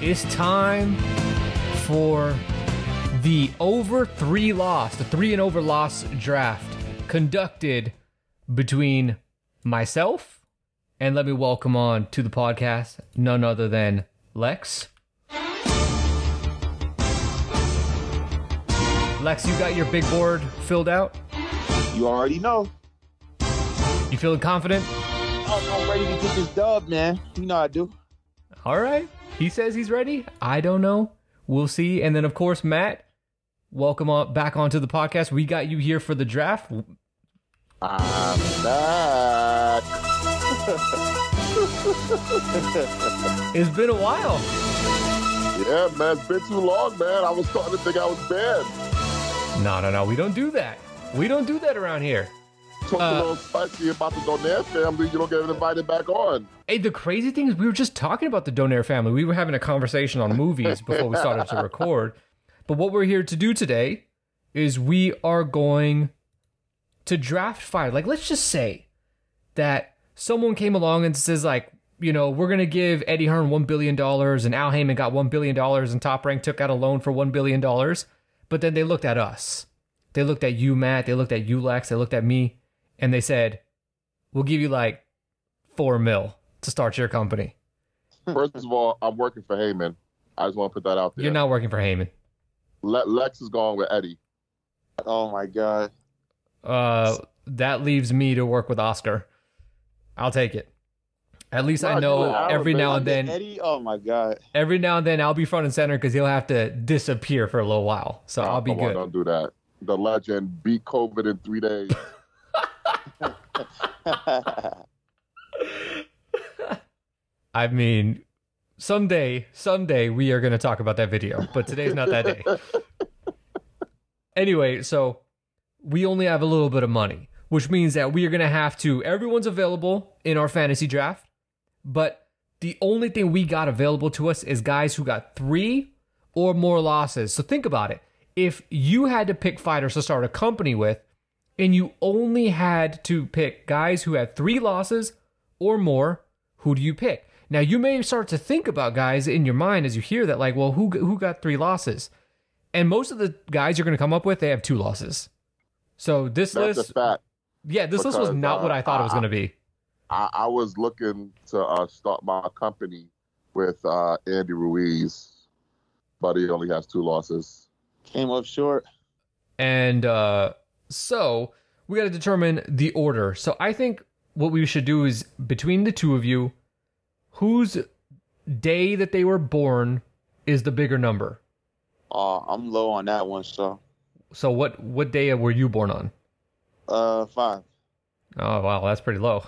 It's time for the the 3 and over loss draft conducted between myself and let me welcome on to the podcast none other than Lex. Lex, you got your big board filled out? You already know. You feeling confident? I'm ready to get this dub, man. You know I do. All right. He says he's ready. I don't know. We'll see. And then, of course, Matt, welcome back onto the podcast. We got you here for the draft. I'm back. It's been a while. Yeah, man, it's been too long, man. I was starting to think I was banned. No. We don't do that. We don't do that around here. Talk a little spicy about the Donaire family. You don't get invited back on. Hey, the crazy thing is we were just talking about the Donaire family. We were having a conversation on movies before we started to record. But what we're here to do today is we are going to draft fire. Like, let's just say that someone came along and says, like, you know, we're going to give Eddie Hearn $1 billion and Al Heyman got $1 billion and Top Rank took out a loan for $1 billion. But then they looked at us. They looked at you, Matt. They looked at you, Lex. They looked at me. And they said, we'll give you like $4 million to start your company. First of all, I'm working for Heyman. I just want to put that out there. You're not working for Heyman. Lex is going with Eddie. Oh my God. That leaves me to work with Oscar. I'll take it. At least I know every now and then. Eddie, oh my God. Every now and then I'll be front and center because he'll have to disappear for a little while. So I'll be good. Don't do that. The legend beat COVID in 3 days. I mean, someday we are going to talk about that video, but today's not that day. Anyway, so we only have a little bit of money, which means that we are going to have to, everyone's available in our fantasy draft, but the only thing we got available to us is guys who got 3 or more losses. So think about it. If you had to pick fighters to start a company with, and you only had to pick guys who had 3 losses or more, who do you pick? Now, you may start to think about guys in your mind as you hear that, like, well, who got 3 losses? And most of the guys you're going to come up with, they have 2 losses. So this list... That's a fact. Yeah, this list was not what I thought it was going to be. I was looking to start my company with Andy Ruiz, but he only has 2 losses. Came up short. And so we got to determine the order. So I think what we should do is between the two of you, whose day that they were born is the bigger number? I'm low on that one, so. So what day were you born on? 5. Oh, wow, that's pretty low.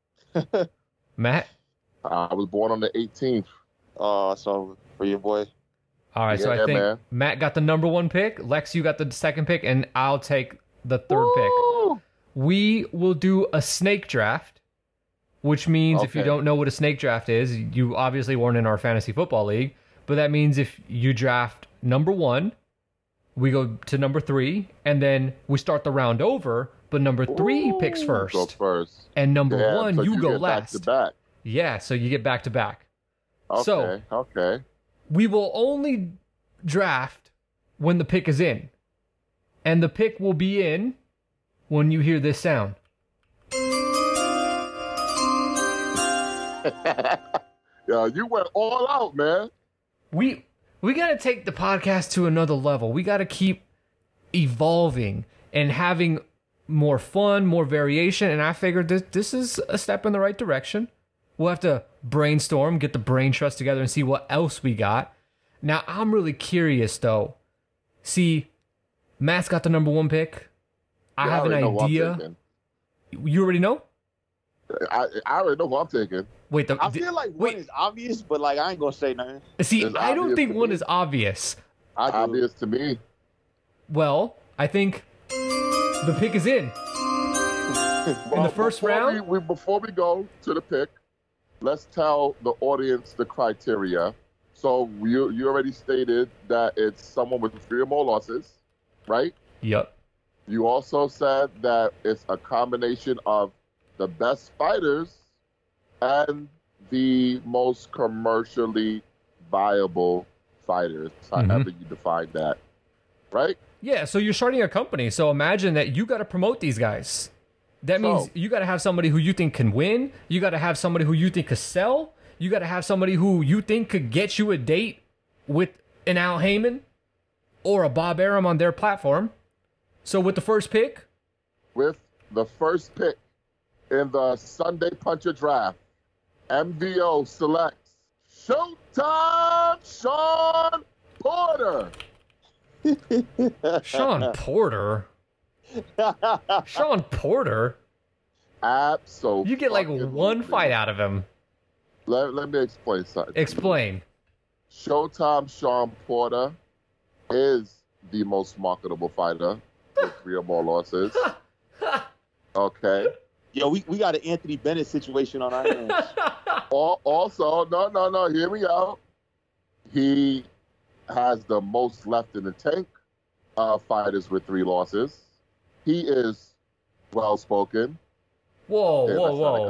Matt? I was born on the 18th. So for your boy. All right, so I think Matt got the number 1 pick, Lex, you got the 2nd pick, and I'll take the 3rd pick. We will do a snake draft, which means if you don't know what a snake draft is, you obviously weren't in our fantasy football league, but that means if you draft number 1, we go to number 3, and then we start the round over, but number 3 picks first. Go first. And number 1, so you go last. Back to back. Yeah, so you get back to back. Okay. We will only draft when the pick is in. And the pick will be in when you hear this sound. Yeah, you went all out, man. We got to take the podcast to another level. We got to keep evolving and having more fun, more variation. And I figured this is a step in the right direction. We'll have to brainstorm, get the brain trust together, and see what else we got. Now, I'm really curious, though. See, Matt's got the number 1 pick. I have an idea. You already know? I already know who I'm taking. Wait, I feel like one is obvious, but like I ain't gonna say nothing. See, I don't think one is obvious. Obvious to me. Well, I think the pick is in. In the first round? Before we go to the pick, let's tell the audience the criteria. So you already stated that it's someone with 3 or more losses, right? Yep. You also said that it's a combination of the best fighters and the most commercially viable fighters, however you define that, right? Yeah, so you're starting a company. So imagine that you got to promote these guys. That means you got to have somebody who you think can win. You got to have somebody who you think could sell. You got to have somebody who you think could get you a date with an Al Heyman or a Bob Arum on their platform. So with the first pick, in the Sunday Puncher Draft, MVO selects Showtime Sean Porter. Sean Porter. Sean Porter. Absolutely. You get like one fight out of him. Let me explain something. Explain. Showtime Sean Porter is the most marketable fighter with 3 or more losses. Okay. Yo, we got an Anthony Bennett situation on our hands. Also, no, hear me out. He has the most left in the tank fighters with 3 losses. He is well-spoken. Whoa. Yeah, Hold on.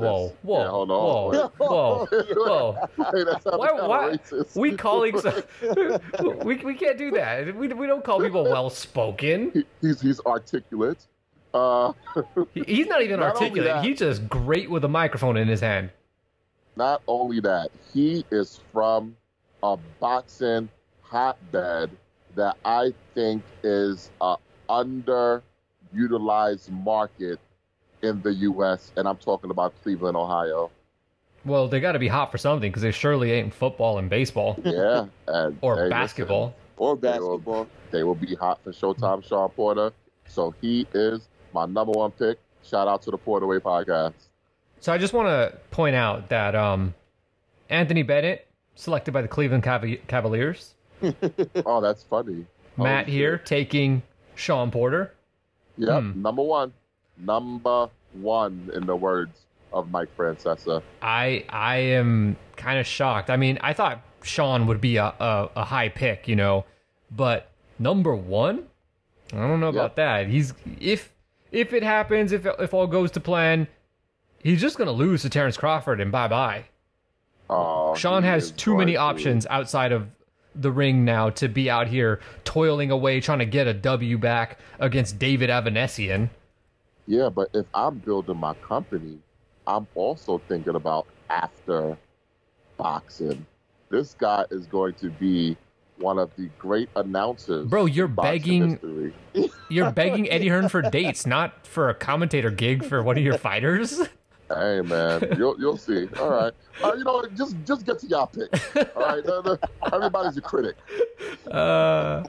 Hey, that sounded Why? kinda racist. We colleagues, we can't do that. We don't call people well-spoken. He's articulate. He's not even Not only articulate. that- He's just great with a microphone in his hand. Not only that, he is from a boxing hotbed that I think is a underutilized market in the U.S., and I'm talking about Cleveland, Ohio. Well, they got to be hot for something because they surely ain't football and baseball Yeah, and or hey, basketball. Or basketball. They will be hot for Showtime Sean Porter. So he is my number 1 pick. Shout out to the Porterway podcast. So I just want to point out that Anthony Bennett, selected by the Cleveland Cavaliers. Oh, that's funny. Matt Oh, here taking Sean Porter. Yep, number 1. Number 1 in the words of Mike Francesa. I am kind of shocked. I mean, I thought Sean would be a high pick, but number 1? I don't know about that. He's if it happens, if all goes to plan, he's just gonna lose to Terrence Crawford and bye. Oh, Sean he has is too many going to. options outside of the ring now to be out here toiling away trying to get a W back against David Avanesian. Yeah, but if I'm building my company, I'm also thinking about after boxing. This guy is going to be one of the great announcers. Bro, you're in boxing begging history. you're begging Eddie Hearn for dates, not for a commentator gig for one of your fighters. Hey man, you'll see. All right, just get to y'all pick. All right, everybody's a critic. I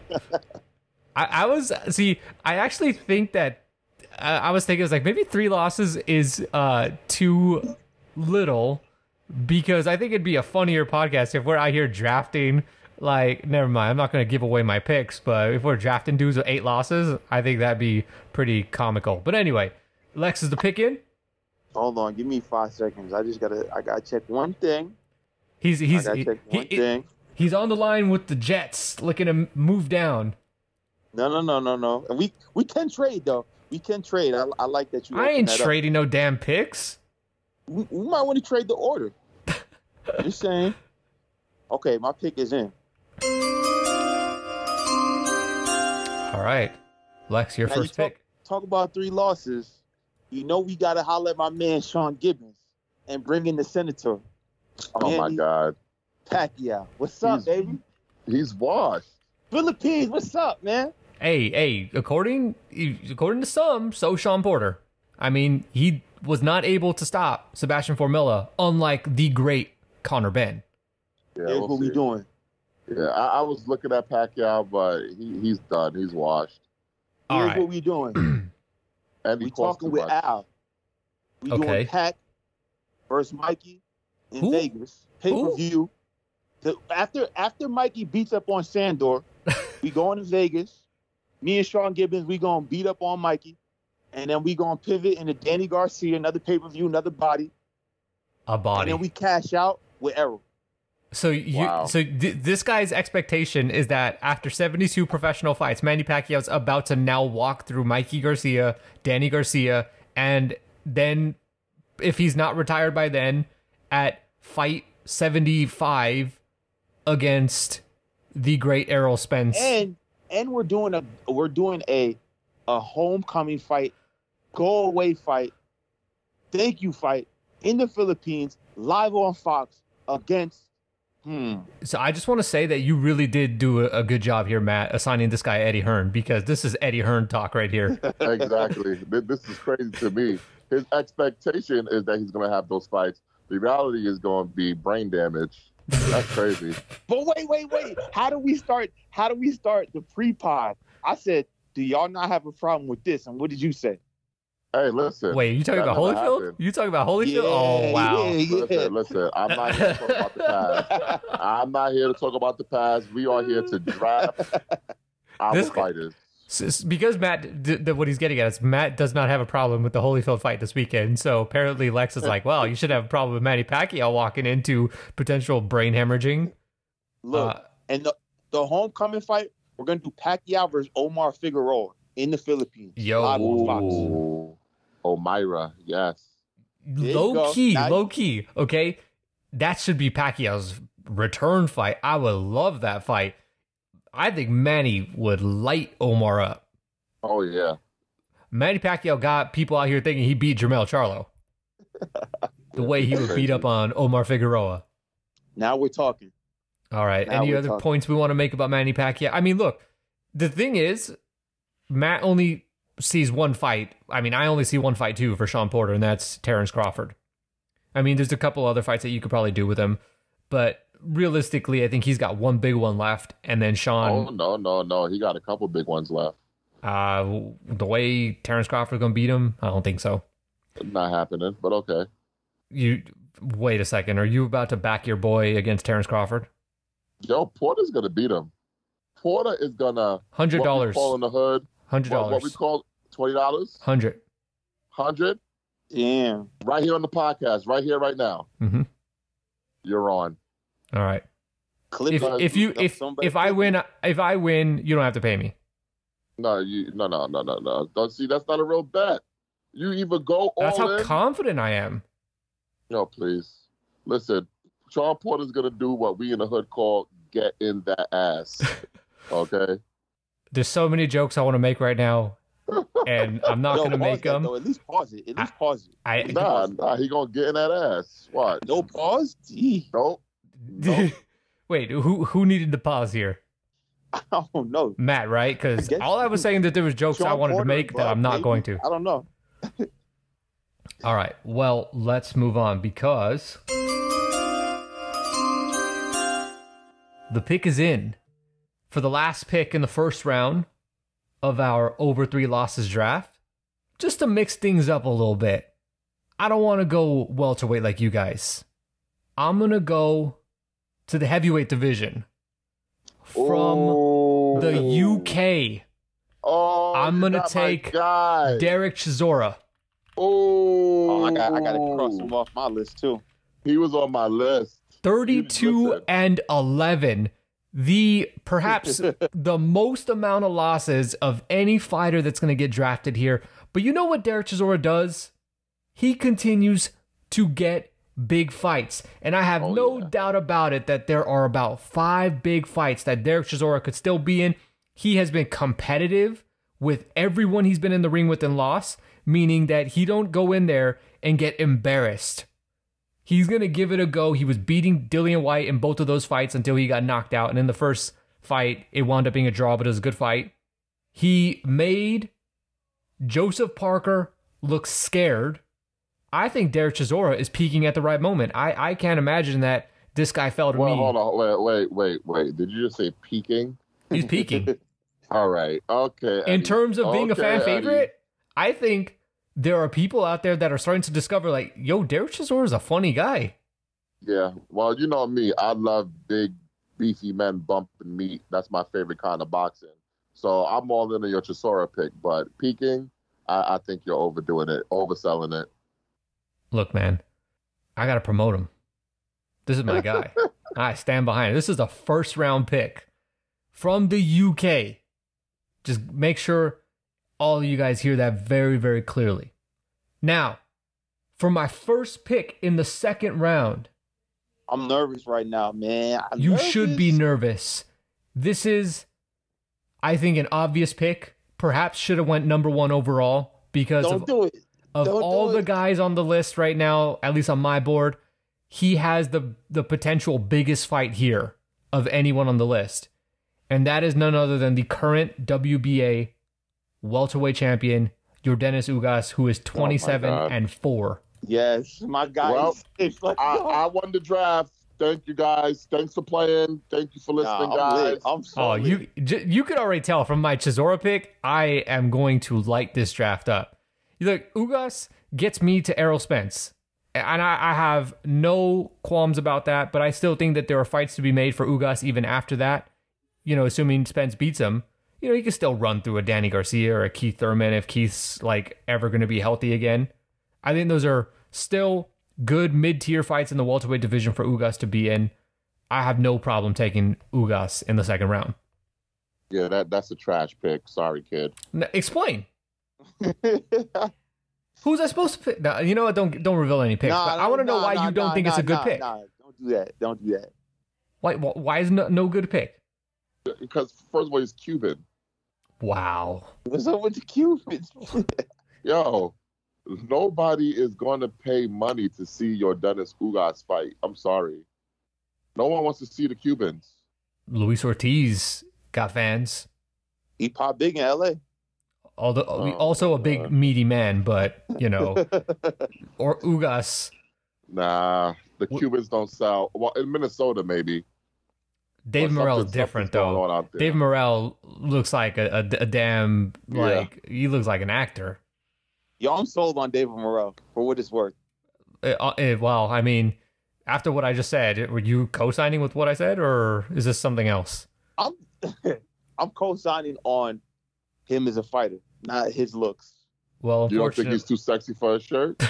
actually think that I was thinking it was like maybe 3 losses is too little, because I think it'd be a funnier podcast if we're out here drafting. Like, never mind, I'm not going to give away my picks, but if we're drafting dudes with 8 losses, I think that'd be pretty comical. But anyway, Lex is the pick in. Hold on, give me 5 seconds. I gotta check one thing. He's Check one thing. he's on the line with the Jets, looking to move down. No. And we can trade though. We can trade. I like that you. I opened ain't that up. trading no damn picks. We might want to trade the order. Just saying. Okay, my pick is in. All right, Lex, your Now, first pick. Talk about 3 losses. We gotta holler at my man Sean Gibbons and bring in the senator. Oh my Manny God, Pacquiao. What's up, baby? he's washed. Philippines, what's up, man? Hey, according to some, so Sean Porter. I mean, he was not able to stop Sebastian Formella, unlike the great Conor Benn. Yeah, Here's we'll what we see. doing. Yeah, I was looking at Pacquiao, but he's done. He's washed. All Here's right. what we doing. And he We cost talking too with much. Al. We Okay. doing Pac versus Mikey in Who? Vegas. Pay-per-view. After Mikey beats up on Sandor, we going to Vegas. Me and Sean Gibbons, we going to beat up on Mikey. And then we going to pivot into Danny Garcia, another pay-per-view, another body. A body. And then we cash out with Errol. So this guy's expectation is that after 72 professional fights, Manny Pacquiao's about to now walk through Mikey Garcia, Danny Garcia, and then, if he's not retired by then, at fight 75, against the great Errol Spence. And we're doing a homecoming fight, go away fight, thank you fight in the Philippines, live on Fox against. So I just want to say that you really did do a good job here, Matt, assigning this guy Eddie Hearn, because this is Eddie Hearn talk right here. Exactly. This is crazy to me. His expectation is that he's going to have those fights. The reality is going to be brain damage. That's crazy. But wait. How do we start the pre-pod? I said, do y'all not have a problem with this? And what did you say? Hey, listen. Wait, you talking about Holyfield? Happened. You talking about Holyfield? Oh, wow. Listen. I'm not here to talk about the past. I'm not here to talk about the past. We are here to draft our fighters. Because Matt, what he's getting at is Matt does not have a problem with the Holyfield fight this weekend. So apparently Lex is like, well, you should have a problem with Manny Pacquiao walking into potential brain hemorrhaging. Look, and the homecoming fight, we're going to do Pacquiao versus Omar Figueroa in the Philippines. Yo. Live on Fox. Omira, yes. Low key, okay? That should be Pacquiao's return fight. I would love that fight. I think Manny would light Omar up. Oh, yeah. Manny Pacquiao got people out here thinking he beat Jermell Charlo. The way he would beat up on Omar Figueroa. Now we're talking. All right. Any other points we want to make about Manny Pacquiao? I mean, look, the thing is, Matt only sees one fight. I mean, I only see one fight too for Sean Porter, and that's Terrence Crawford. I mean, there's a couple other fights that you could probably do with him, but realistically, I think he's got one big one left, and then Sean. Oh, no. He got a couple big ones left. The way Terrence Crawford's gonna beat him, I don't think so. Not happening, but okay. You wait a second. Are you about to back your boy against Terrence Crawford? Yo, Porter's gonna beat him. Porter is gonna $100. Call in the hood. $100. What we call $20? 100. 100? Damn. Right here on the podcast, right here, right now. Mm-hmm. You're on. All right. If I win, you don't have to pay me. No. Don't see. That's not a real bet. You either go all in. That's how confident I am. No, please. Listen, Sean Porter's gonna do what we in the hood call get in that ass. Okay. There's so many jokes I want to make right now, and I'm not going to make them. At least pause it. Nah, he going to get in that ass. What? No pause? Gee. Nope. Wait, who needed to pause here? I don't know. Matt, right? Because all I was saying that there was jokes I wanted to make that I'm not going to. I don't know. All right. Well, let's move on because the pick is in. For the last pick in the first round of our over 3 losses draft, just to mix things up a little bit. I don't want to go welterweight like you guys. I'm going to go to the heavyweight division from the UK. I'm going to take Derek Chisora. I got to cross him off my list too. He was on my list. 32-11. Perhaps the most amount of losses of any fighter that's going to get drafted here. But you know what Derek Chisora does? He continues to get big fights. And I have no doubt about it that there are about 5 big fights that Derek Chisora could still be in. He has been competitive with everyone he's been in the ring with and lost, meaning that he don't go in there and get embarrassed. He's going to give it a go. He was beating Dillian Whyte in both of those fights until he got knocked out. And in the first fight, it wound up being a draw, but it was a good fight. He made Joseph Parker look scared. I think Derek Chisora is peaking at the right moment. I can't imagine that this guy fell to me. Hold on. Wait. Did you just say peaking? He's peaking. All right. Okay. In terms of being a fan favorite, I think there are people out there that are starting to discover, like, yo, Derek Chisora is a funny guy. Yeah. Well, you know me. I love big, beefy men bumping meat. That's my favorite kind of boxing. So I'm all into your Chisora pick. But peaking, I think you're overdoing it, overselling it. Look, man, I got to promote him. This is my guy. I stand behind it. This is a first-round pick from the UK. Just make sure all of you guys hear that very, very clearly. Now, for my first pick in the second round, I'm nervous right now, man. You should be nervous. This is, I think, an obvious pick. Perhaps should have went number 1 overall because of all the guys on the list right now, at least on my board. He has the potential biggest fight here of anyone on the list. And that is none other than the current WBA welterweight champion, Yordenis Ugas, who is 27-4. Yes, my guy. Well, I won the draft. Thank you, guys. Thanks for playing. Thank you for listening, guys. I'm sorry. You could already tell from my Chisora pick, I am going to light this draft up. Look, Ugas gets me to Errol Spence. And I have no qualms about that, but I still think that there are fights to be made for Ugas even after that. You know, assuming Spence beats him, you know, he can still run through a Danny Garcia or a Keith Thurman if Keith's like ever going to be healthy again. I think those are still good mid-tier fights in the welterweight division for Ugas to be in. I have no problem taking Ugas in the second round. Yeah, that's a trash pick. Sorry, kid. Explain. Who's I supposed to pick? No, you know what? Don't reveal any picks. But I want to know why you don't think it's a good pick. Don't do that. Don't do that. Why is no good pick? Because first of all, he's Cuban. Wow. What's up with the Cubans? Yo, nobody is going to pay money to see your Dennis Ugas fight. I'm sorry. No one wants to see the Cubans. Luis Ortiz got fans. He popped big in LA. Although also a big meaty man, but you know, or Ugas. Nah, the Cubans don't sell. Well, in Minnesota maybe. Dave Morrell's different though. Dave Morrell looks like a damn he looks like an actor. Yo, I'm sold on David Morrell for what it's worth. Well, I mean, after what I just said, were you co-signing with what I said, or is this something else? I'm co-signing on him as a fighter, not his looks. Well, you don't think he's too sexy for a shirt?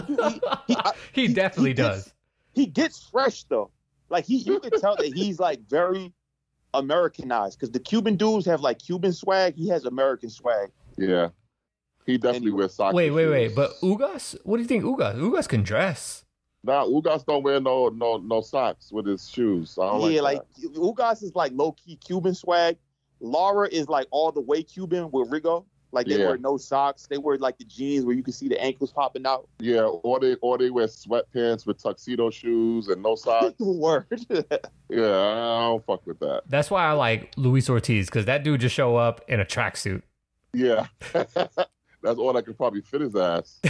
He definitely does. He gets fresh though. Like you can tell that he's like very Americanized because the Cuban dudes have like Cuban swag. He has American swag. Yeah, he definitely wears socks. Wait. But Ugas, what do you think? Ugas can dress. Nah, Ugas don't wear no socks with his shoes. I don't like Ugas is like low key Cuban swag. Lara is like all the way Cuban with Rigo. Like they wear no socks. They wear like the jeans where you can see the ankles popping out. Yeah, or they wear sweatpants with tuxedo shoes and no socks. Word. Yeah, I don't fuck with that. That's why I like Luis Ortiz, because that dude just show up in a tracksuit. Yeah. That's all that could probably fit his ass.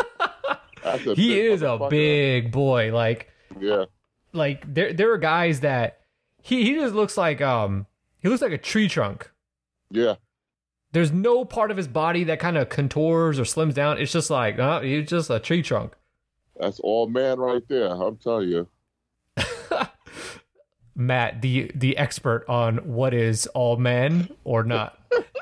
He is a big boy. Like, yeah. Like there are guys that he just looks like he looks like a tree trunk. Yeah. There's no part of his body that kind of contours or slims down. It's just like, he's just a tree trunk. That's all man right there. I'm telling you. Matt, the expert on what is all man or not.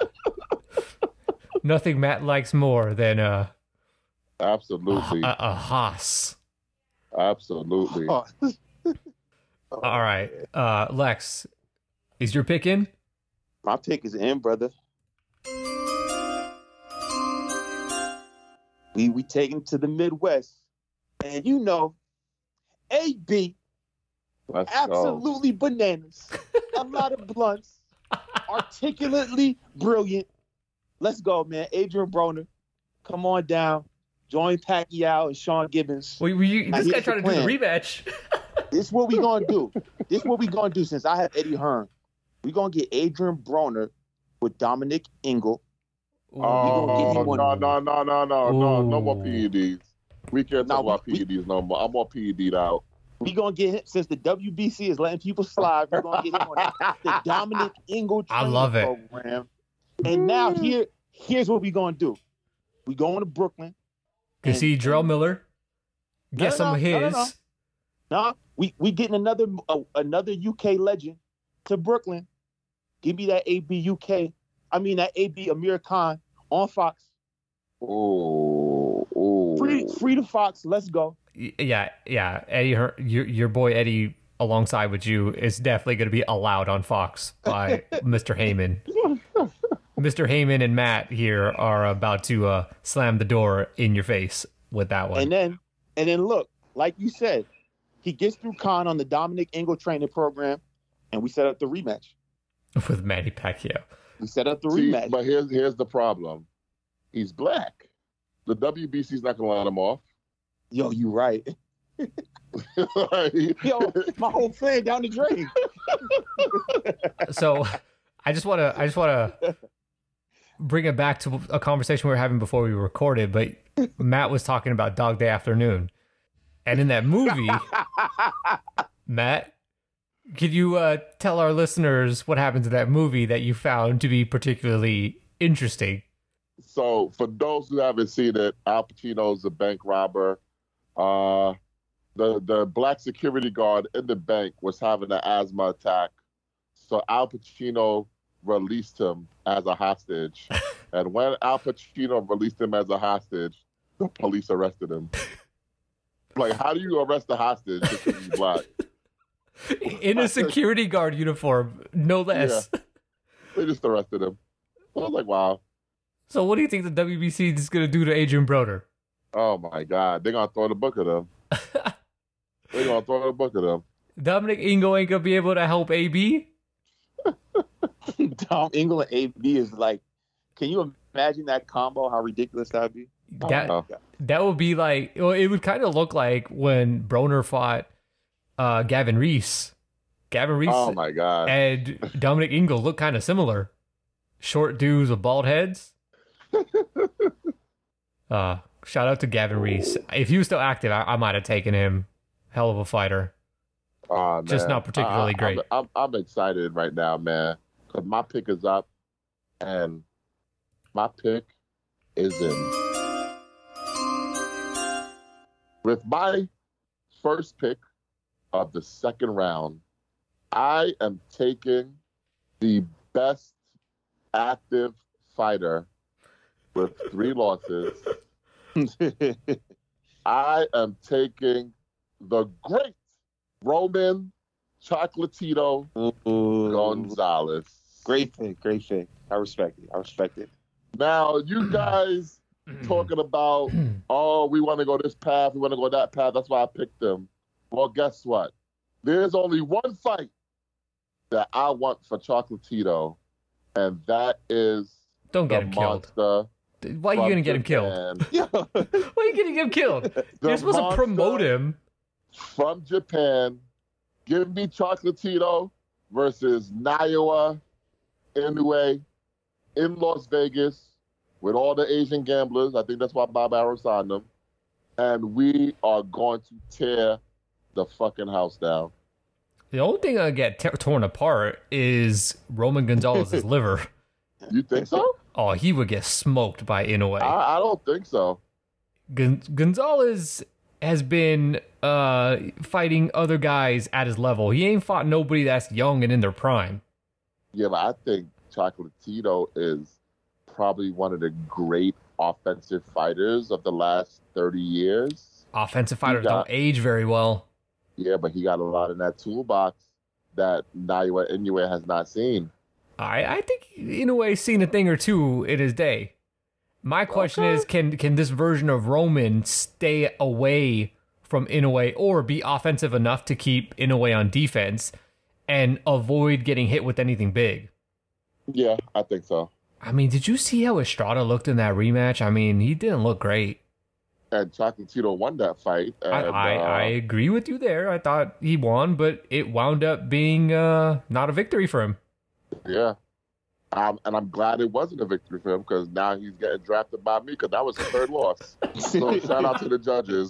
Nothing Matt likes more than absolutely a Haas. Absolutely. All right, Lex, is your pick in? My pick is in, brother. We take him to the Midwest, and you know, AB, absolutely bananas, a lot of blunts, articulately brilliant. Let's go, man. Adrian Broner, come on down, join Pacquiao and Sean Gibbons. Well, this guy trying to do the rematch. This is what we gonna do. This is what we gonna do. Since I have Eddie Hearn, we gonna get Adrian Broner with Dominic Ingle. Oh, no more PEDs. We can't talk about PEDs no more. I'm all PED'd out. We gonna get him, since the WBC is letting people slide, we're gonna get him on the Dominic Ingle training program. And now here's what we gonna do. We going to Brooklyn. You see Jarrell Miller. Get some of his. No, we getting another UK legend to Brooklyn. Give me that AB UK. I mean that AB Amir Khan on Fox. Oh. Free to Fox. Let's go. Yeah. Eddie, your boy Eddie, alongside with you, is definitely going to be allowed on Fox by Mr. Heyman. Mr. Heyman and Matt here are about to slam the door in your face with that one. And then look, like you said, He gets through Khan on the Dominic Ingle training program, and we set up the rematch. With Manny Pacquiao. We set up the rematch. But here's the problem. He's black. The WBC's not going to let him off. Yo, you right. Yo, my whole plan down the drain. So I just want to bring it back to a conversation we were having before we recorded, but Matt was talking about Dog Day Afternoon. And in that movie, Matt, could you tell our listeners what happens in that movie that you found to be particularly interesting? So, for those who haven't seen it, Al Pacino's a bank robber. The black security guard in the bank was having an asthma attack. So Al Pacino released him as a hostage. And when Al Pacino released him as a hostage, the police arrested him. Like, how do you arrest a hostage because he's black? In a security guard uniform, no less. Yeah. They just arrested him. I was like, wow. So what do you think the WBC is going to do to Adrian Broner? Oh, my God. They're going to throw the book at him. They're going to throw the book at him. Dominic Ingle ain't going to be able to help AB? Dom Ingle and AB is like, can you imagine that combo? How ridiculous that would be? That would be like, well, it would kind of look like when Broner fought Gavin Reese. Gavin Reese Oh, my God. and Dominic Ingle look kind of similar. Short dudes with bald heads. Shout out to Gavin Reese. If he was still active, I might have taken him. Hell of a fighter. Oh, man. Just not particularly great. I'm excited right now, man, because my pick is up, and my pick is in. With my first pick of the second round, I am taking the best active fighter with 3 losses. I am taking the great Roman Chocolatito Gonzalez. Great pick. I respect it. Now, you guys talking about, oh, we want to go this path, we want to go that path. That's why I picked him. Well, guess what? There's only one fight that I want for Chocolatito, and that is Don't get him killed. Why are you going to get him killed? Why are you getting him killed? You're supposed to promote him. From Japan, give me Chocolatito versus Naoya Inoue in Las Vegas with all the Asian gamblers. I think that's why Bob Arrow signed them. And we are going to tear the fucking house down. The only thing I get torn apart is Roman Gonzalez's liver. You think so? Oh, he would get smoked by Inoue. I don't think so. Gonzalez has been fighting other guys at his level. He ain't fought nobody that's young and in their prime. Yeah, but I think Chocolatito is probably one of the great offensive fighters of the last 30 years. Offensive fighters don't age very well. Yeah, but he got a lot in that toolbox that Naoya Inoue has not seen. I think Inoue's seen a thing or two in his day. My question is, can this version of Roman stay away from Inoue or be offensive enough to keep Inoue on defense and avoid getting hit with anything big? Yeah, I think so. I mean, did you see how Estrada looked in that rematch? I mean, he didn't look great. And Chocolatito won that fight. And, I agree with you there. I thought he won, but it wound up being not a victory for him. Yeah. And I'm glad it wasn't a victory for him because now he's getting drafted by me because that was his 3rd loss. So shout out to the judges.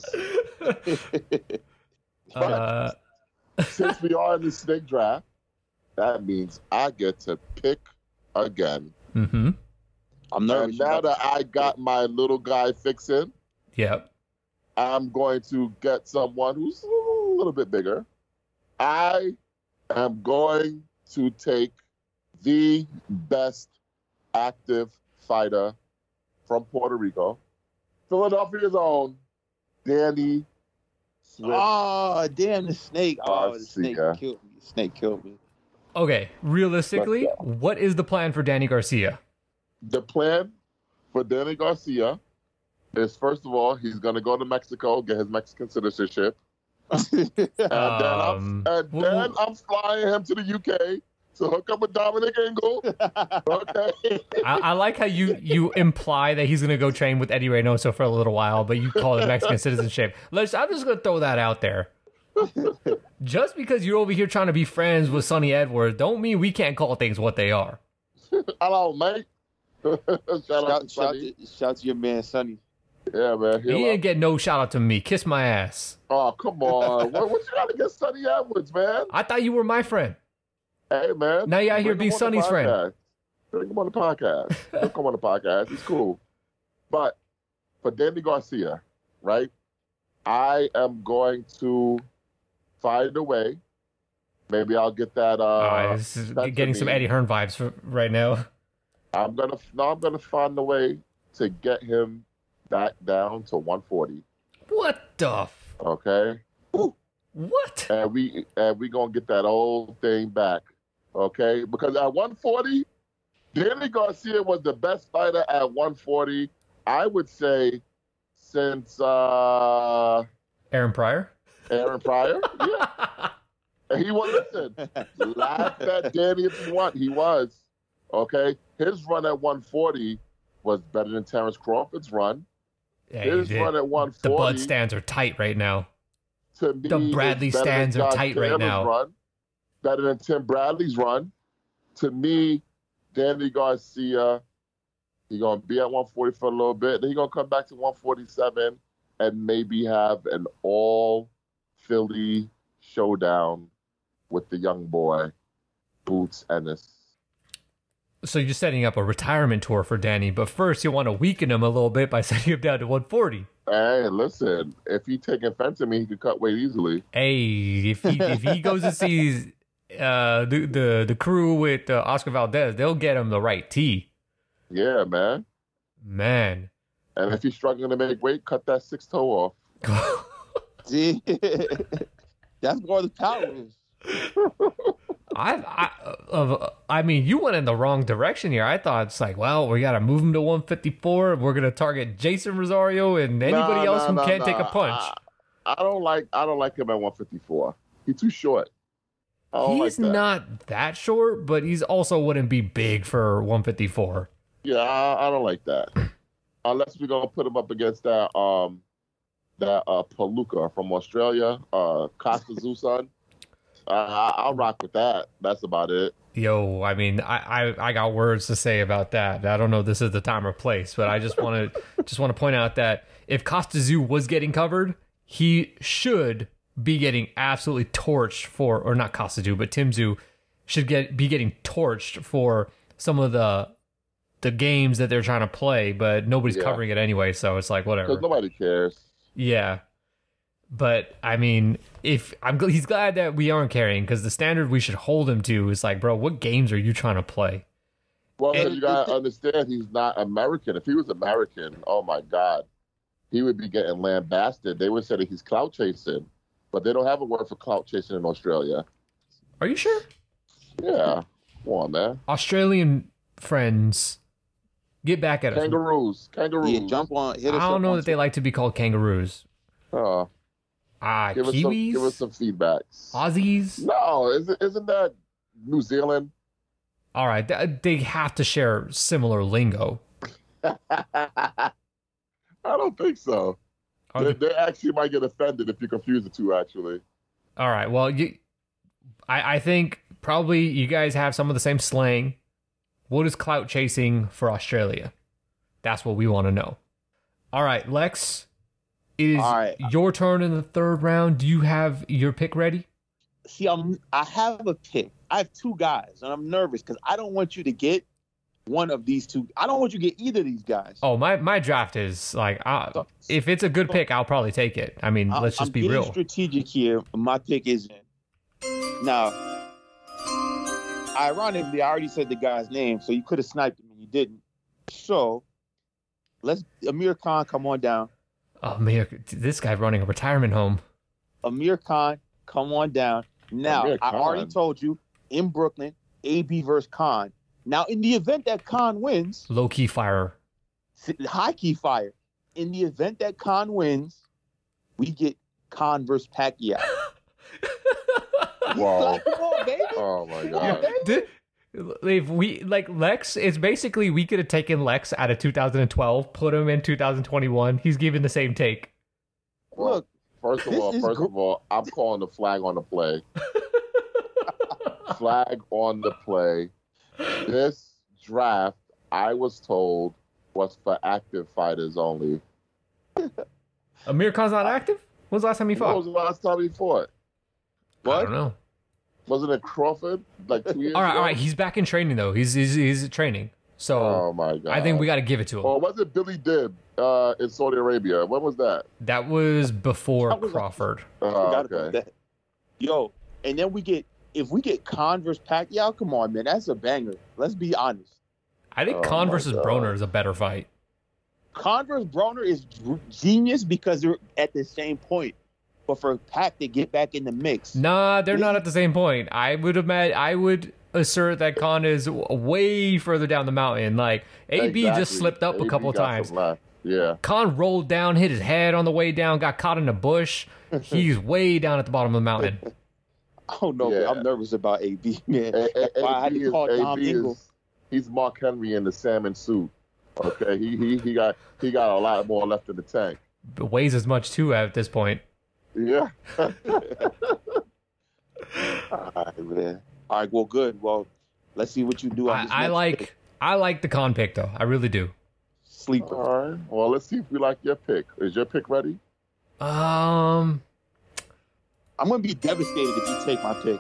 But since we are in the snake draft, that means I get to pick again. Mm-hmm. I'm nervous. And now that I got my little guy fixing, yep, I'm going to get someone who's a little bit bigger. I am going to take the best active fighter from Puerto Rico, Philadelphia's own Danny Swift. Oh, damn, the snake. Oh, the snake Garcia. killed me. The snake killed me. Okay, realistically, what is the plan for Danny Garcia? The plan for Danny Garcia is, first of all, he's going to go to Mexico, get his Mexican citizenship. And then I'm flying him to the UK to hook up with Dominic Ingle. Okay. I like how you imply that he's going to go train with Eddie Reynoso for a little while, but you call it Mexican citizenship. I'm just going to throw that out there. Just because you're over here trying to be friends with Sonny Edwards, don't mean we can't call things what they are. Hello, mate. Shout to your man, Sonny. Yeah, man. He didn't get no shout out to me. Kiss my ass. Oh, come on. what you got to get Sonny Edwards, man? I thought you were my friend. Hey, man. Now you're out here being Sonny's friend. Bring him on the podcast. Come on the podcast. He's cool. But for Danny Garcia, right, I am going to find a way. Maybe I'll get that. This is getting some Eddie Hearn vibes right now. I'm gonna find a way to get him back down to 140. What the? Okay. Ooh, what? And we gonna get that old thing back. Okay, because at 140, Danny Garcia was the best fighter at 140. I would say since Aaron Pryor. Aaron Pryor, yeah. And he was, listen, laugh at Danny if you want. He was. Okay? His run at 140 was better than Terrence Crawford's run. Yeah, his run at 140. The Bud stands are tight right now. To me, the Bradley stands are tight right now. Run, better than Tim Bradley's run. To me, Danny Garcia, he's going to be at 140 for a little bit. Then he's going to come back to 147 and maybe have an all-Philly showdown with the young boy, Boots Ennis. So you're setting up a retirement tour for Danny, but first you want to weaken him a little bit by sending him down to 140. Hey, listen, if he taking offense to me, he could cut weight easily. Hey, if he goes to see the crew with Oscar Valdez, they'll get him the right tee. Yeah, man. Man. And if he's struggling to make weight, cut that 6 toe off. See? That's where the power is. I mean, you went in the wrong direction here. I thought it's like, well, we got to move him to 154. We're going to target Jason Rosario and anybody else who can't take a punch. I don't like him at 154. He's too short. He's not that short, but he's also wouldn't be big for 154. Yeah, I don't like that. Unless we're going to put him up against that Palooka from Australia, Costa Zuzan. I'll rock with that. That's about it. Yo, I mean, I got words to say about that. I don't know if this is the time or place, but I just want to point out that if Costa Zoo was getting covered, he should be getting absolutely torched for, or not Costa Zoo, but Tim Zoo should be getting torched for some of the games that they're trying to play, but nobody's covering it anyway, so it's like whatever. Because nobody cares. Yeah. But I mean, he's glad that we aren't carrying, because the standard we should hold him to is like, bro, what games are you trying to play? Well, you gotta understand, he's not American. If he was American, oh my God, he would be getting lambasted. They would say that he's clout chasing, but they don't have a word for clout chasing in Australia. Are you sure? Yeah, come on, man. Australian friends, get back at us. Kangaroos. Yeah, jump on. Hit us I don't know that they like to be called kangaroos. Kiwis? Give us some feedback. Aussies? No, isn't that New Zealand? All right, they have to share similar lingo. I don't think so. They actually might get offended if you confuse the two, actually. All right, well, I think probably you guys have some of the same slang. What is clout chasing for Australia? That's what we want to know. All right, Lex, it is your turn in the third round. Do you have your pick ready? See, I have a pick. I have two guys, and I'm nervous because I don't want you to get one of these two. I don't want you to get either of these guys. Oh, my draft is like, if it's a good pick, I'll probably take it. I mean, let's just be real. I'm strategic here. My pick isn't. Now, ironically, I already said the guy's name, so you could have sniped him and you didn't. So, Amir Khan, come on down. Amir, this guy running a retirement home. Amir Khan, come on down. Now, I already told you, in Brooklyn, AB versus Khan. Now, in the event that Khan wins... Low-key fire. High-key fire. In the event that Khan wins, we get Khan versus Pacquiao. Wow. Come on, baby. Oh my Come on, god. baby. If we like Lex, it's basically we could have taken Lex out of 2012, put him in 2021. He's giving the same take. Look, First this is of all, I'm calling the flag on the play. Flag on the play. This draft, I was told, was for active fighters only. Amir Khan's not active? When's the last time he When fought? was the last time he fought? I don't know. Wasn't it Crawford like 2 years All ago? right. He's back in training though. He's training. So Oh my god! I think we got to give it to him. Or was it Billy Dib in Saudi Arabia? When was that? That was before That was- Crawford. Forgot about Okay. that. Yo, and then if we get Khan versus Pacquiao, come on, man, that's a banger. Let's be honest. I think Oh Khan my versus God. Broner is a better fight. Khan versus Broner is genius because they're at the same point. But for Pac to get back in the mix, Nah, they're not at the same point. I would assert that Khan is way further down the mountain. Like AB just Exactly. slipped up a AB couple got times. some left. Yeah. Khan rolled down, hit his head on the way down, got caught in a bush. He's way down at the bottom of the mountain. I don't know, Yeah. man. I'm nervous about AB, man. A- That's why I had AB to call Dom AB Ingle. he's Mark Henry in the salmon suit. Okay, he got a lot more left in the tank. But weighs as much too at this point. Yeah. All right, man. All right, well, good. Well, let's see what you do on this I next pick. like the Khan pick though. I really do. Sleeper. All right. Well, let's see if we like your pick. Is your pick ready? Um, I'm going to be devastated if you take my pick.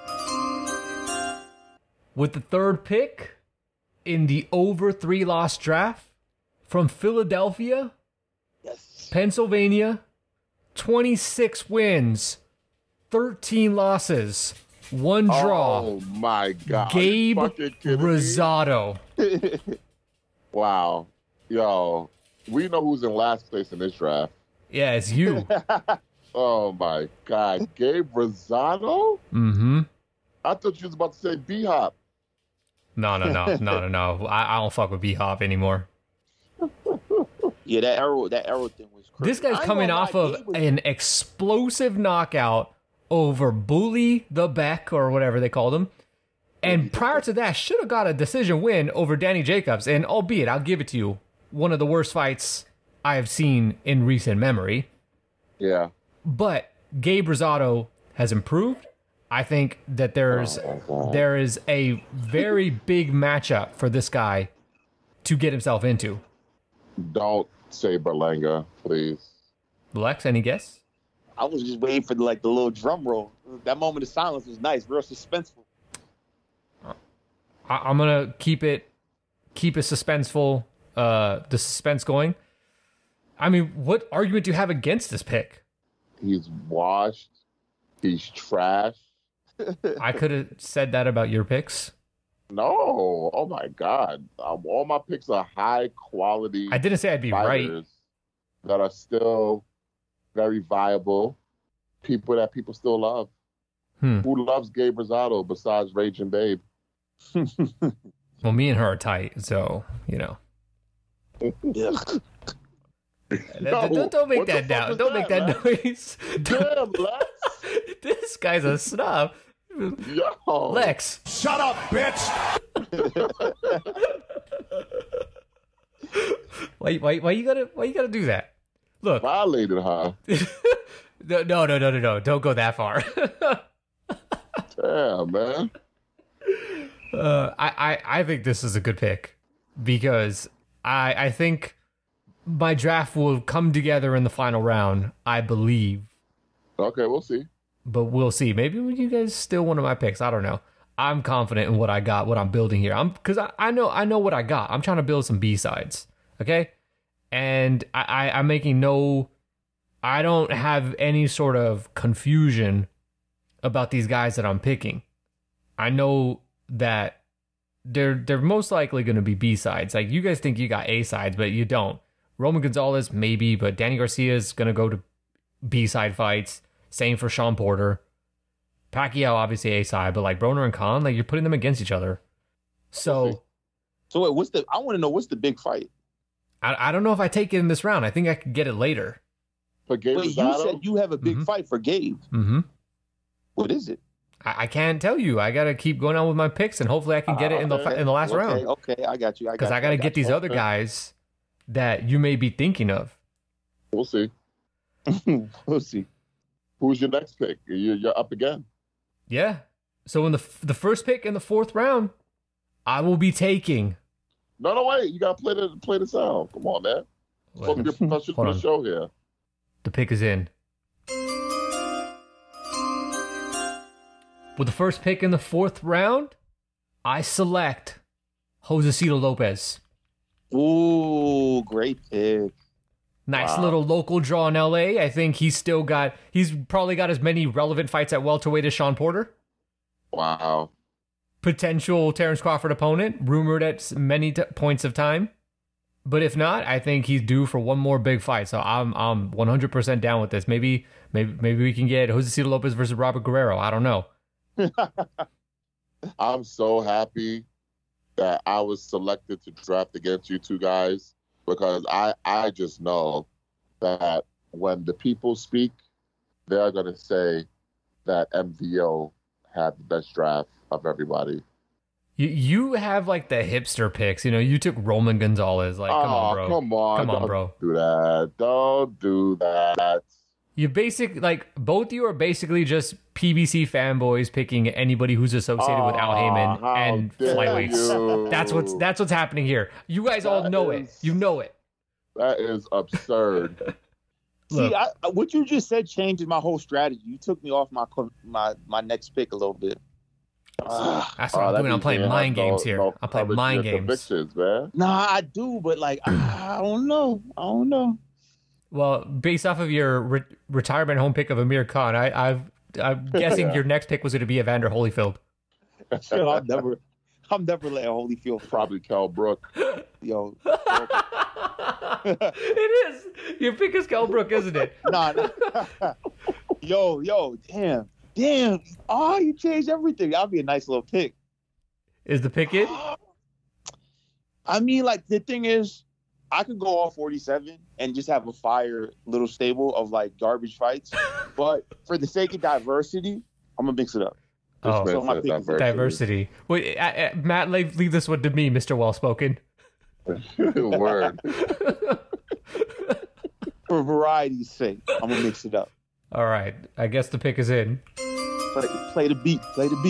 with the third pick in the over 3-loss draft from Philadelphia, Yes. Pennsylvania, 26 wins, 13 losses, 1 draw. Oh my God! Gabe Are you fucking kidding me? Rosado. Wow. Yo, we know who's in last place in this draft. Yeah, it's you. Oh my God, Gabe Rosado? Mm-hmm. I thought you was about to say B-Hop. No. I don't fuck with B-Hop anymore. Yeah, that arrow thing was crazy. This guy's I ain't coming gonna off lie, of Gabe was- an explosive knockout over Bully the Beck, or whatever they called him. And prior to that, should have got a decision win over Danny Jacobs. And albeit, I'll give it to you, one of the worst fights I have seen in recent memory. Yeah. But Gabe Rosado has improved. I think that there is a very big matchup for this guy to get himself into. Don't say Berlanga, please. Lex, any guess? I was just waiting for the little drum roll. That moment of silence was nice, real suspenseful. I'm gonna keep it suspenseful. The suspense going. I mean, what argument do you have against this pick? He's washed. He's trash. I could have said that about your picks. No. Oh my God. All my picks are high quality I didn't say I'd be right. fighters that are still very viable. People that people still love. Who loves Gabe Rosado besides Raging Babe? Well, me and her are tight, so you know. Ugh. Don't make what the that fuck down. was Don't make that Lex? noise. Damn, Lex. This guy's a snob. Yo. Lex. Shut up, bitch! Why you gotta do that? Look. Violated, huh? No. Don't go that far. Damn, man. I think this is a good pick because I think my draft will come together in the final round, I believe. Okay, we'll see. But we'll see. Maybe you guys steal one of my picks. I don't know. I'm confident in what I got, what I'm building here. Because I know what I got. I'm trying to build some B-sides. Okay? And I'm making I don't have any sort of confusion about these guys that I'm picking. I know that they're most likely going to be B-sides. Like, you guys think you got A-sides, but you don't. Roman Gonzalez, maybe, but Danny Garcia is going to go to B-side fights. Same for Sean Porter. Pacquiao, obviously A-side, but like Broner and Khan, like, you're putting them against each other. So wait, I want to know what's the big fight? I don't know if I take it in this round. I think I could get it later. For Gabe Wait, you Rosado? said you have a big fight for Gabe. Mm-hmm. What is it? I can't tell you. I gotta keep going on with my picks, and hopefully I can get it in the last round. Okay, I got you. Because I gotta get these other guys that you may be thinking of. We'll see. We'll see. Who's your next pick? You're up again. Yeah. So in the first pick in the 4th round, I will be taking. No, wait. You gotta play the sound. Come on, man. Supposed to be a professional for the show here. The pick is in. With the first pick in the 4th round, I select Josecito Lopez. Ooh, great pick. Nice little local draw in LA. I think he's probably got as many relevant fights at welterweight as Sean Porter. Wow. Potential Terrence Crawford opponent, rumored at many points of time. But if not, I think he's due for one more big fight. So I'm 100% down with this. Maybe we can get Josecito Lopez versus Robert Guerrero. I don't know. I'm so happy that I was selected to draft against you two guys, because I just know that when the people speak, they're going to say that MVO had the best draft of everybody. You have like the hipster picks. You know, you took Roman Gonzalez. Like, come on, bro. Come on, bro. Do that. Don't do that. You both of you are basically just PBC fanboys picking anybody who's associated with Al Heyman and flyweights. That's what's happening here. You guys all know it. You know it. That is absurd. See, what you just said changes my whole strategy. You took me off my next pick a little bit. That's what I'm doing. I'm playing mind games here. I'm playing mind games. Man. Nah, I do, but like I don't know. Well, based off of your retirement home pick of Amir Khan, I'm guessing your next pick was going to be Evander Holyfield. Sure, I'm never letting Holyfield. Probably Kell Brook. Yo. It is. Your pick is Kell Brook, isn't it? Nah. Yo, damn. Oh, you changed everything. That'll be a nice little pick. Is the pick it? I mean, like, the thing is, I could go all 47 and just have a fire little stable of like garbage fights, but for the sake of diversity, I'm gonna mix it up. So my diversity. Wait, Matt, leave this one to me, Mr. Well-Spoken. Word. For variety's sake, I'm gonna mix it up. All right, I guess the pick is in. Play the beat.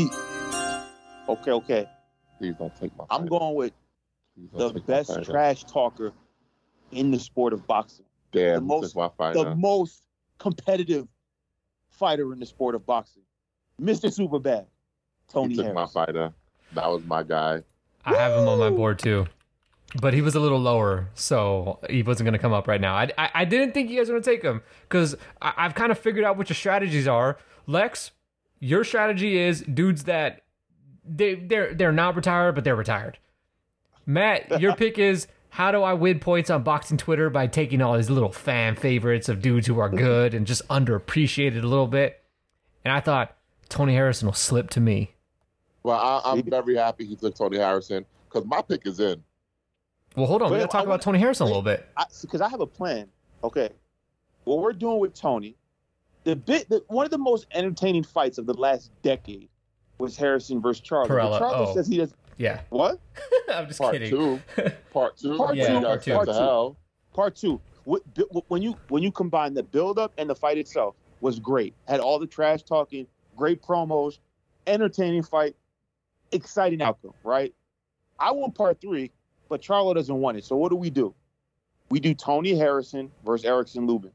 Okay. Please don't take my. I'm going with the best trash talker in the sport of boxing. Damn, the most competitive fighter in the sport of boxing. Mr. Superbad, Tony Harris. My fighter. That was my guy. I have him on my board too, but he was a little lower, so he wasn't going to come up right now. I didn't think you guys were going to take him because I've kind of figured out what your strategies are. Lex, your strategy is dudes that they're not retired, but they're retired. Matt, your pick is how do I win points on boxing Twitter by taking all these little fan favorites of dudes who are good and just underappreciated a little bit. And I thought Tony Harrison will slip to me. Well, I'm very happy he took Tony Harrison because my pick is in. Well, hold on. We got to talk about Tony Harrison a little bit. Because I have a plan. Okay. What we're doing with Tony, one of the most entertaining fights of the last decade was Harrison versus Charlo. Charlo says he does. Yeah. What? I'm just kidding. Part two. Part two. When you combine the build-up and the fight itself was great. Had all the trash talking, great promos, entertaining fight, exciting outcome, right? I want part 3, but Charlo doesn't want it. So what do? We do Tony Harrison versus Erickson Lubin.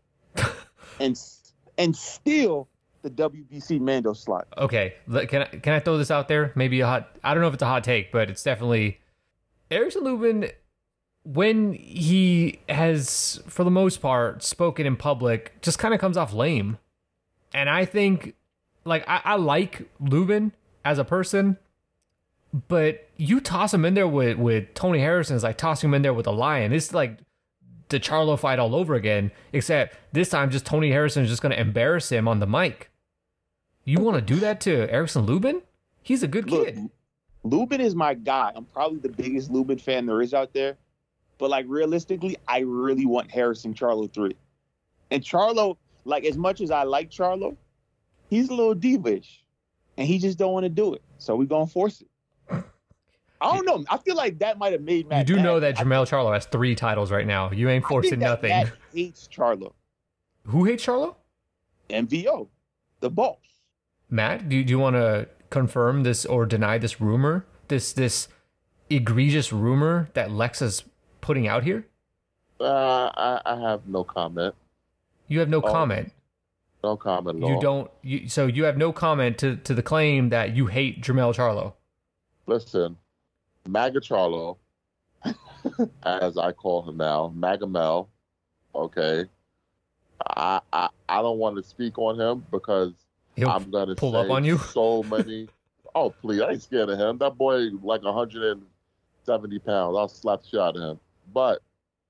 and steal the WBC Mando slot. Okay, can I throw this out there? Maybe I don't know if it's a hot take, but it's definitely Erickson Lubin. When he has, for the most part, spoken in public, just kind of comes off lame. And I think, like, I like Lubin as a person, but you toss him in there with Tony Harrison, is like tossing him in there with a lion. It's like the Charlo fight all over again, except this time just Tony Harrison is just going to embarrass him on the mic. You want to do that to Erickson Lubin? He's a good kid. Lubin is my guy. I'm probably the biggest Lubin fan there is out there. But, like, realistically, I really want Harrison Charlo 3. And Charlo, like as much as I like Charlo, he's a little diva-ish, and he just don't want to do it. So we're gonna force it. I don't know. I feel like that might have made Matt. You do mad. know that Jermell Charlo has 3 titles right now. You ain't forcing nothing. Matt hates Charlo. Who hates Charlo? MVO, the boss. Matt, do you want to confirm this or deny this rumor? This egregious rumor that Lex is putting out here? I have no comment. You have no comment. No comment at all. You don't. So you have no comment to the claim that you hate Jermell Charlo. Listen, MAGA Charlo, as I call him now, MAGA Mel. Okay, I don't want to speak on him because I'm gonna pull say up on you. So many. Oh please, I ain't scared of him. That boy like 170 pounds. I'll slap the shit out of him. But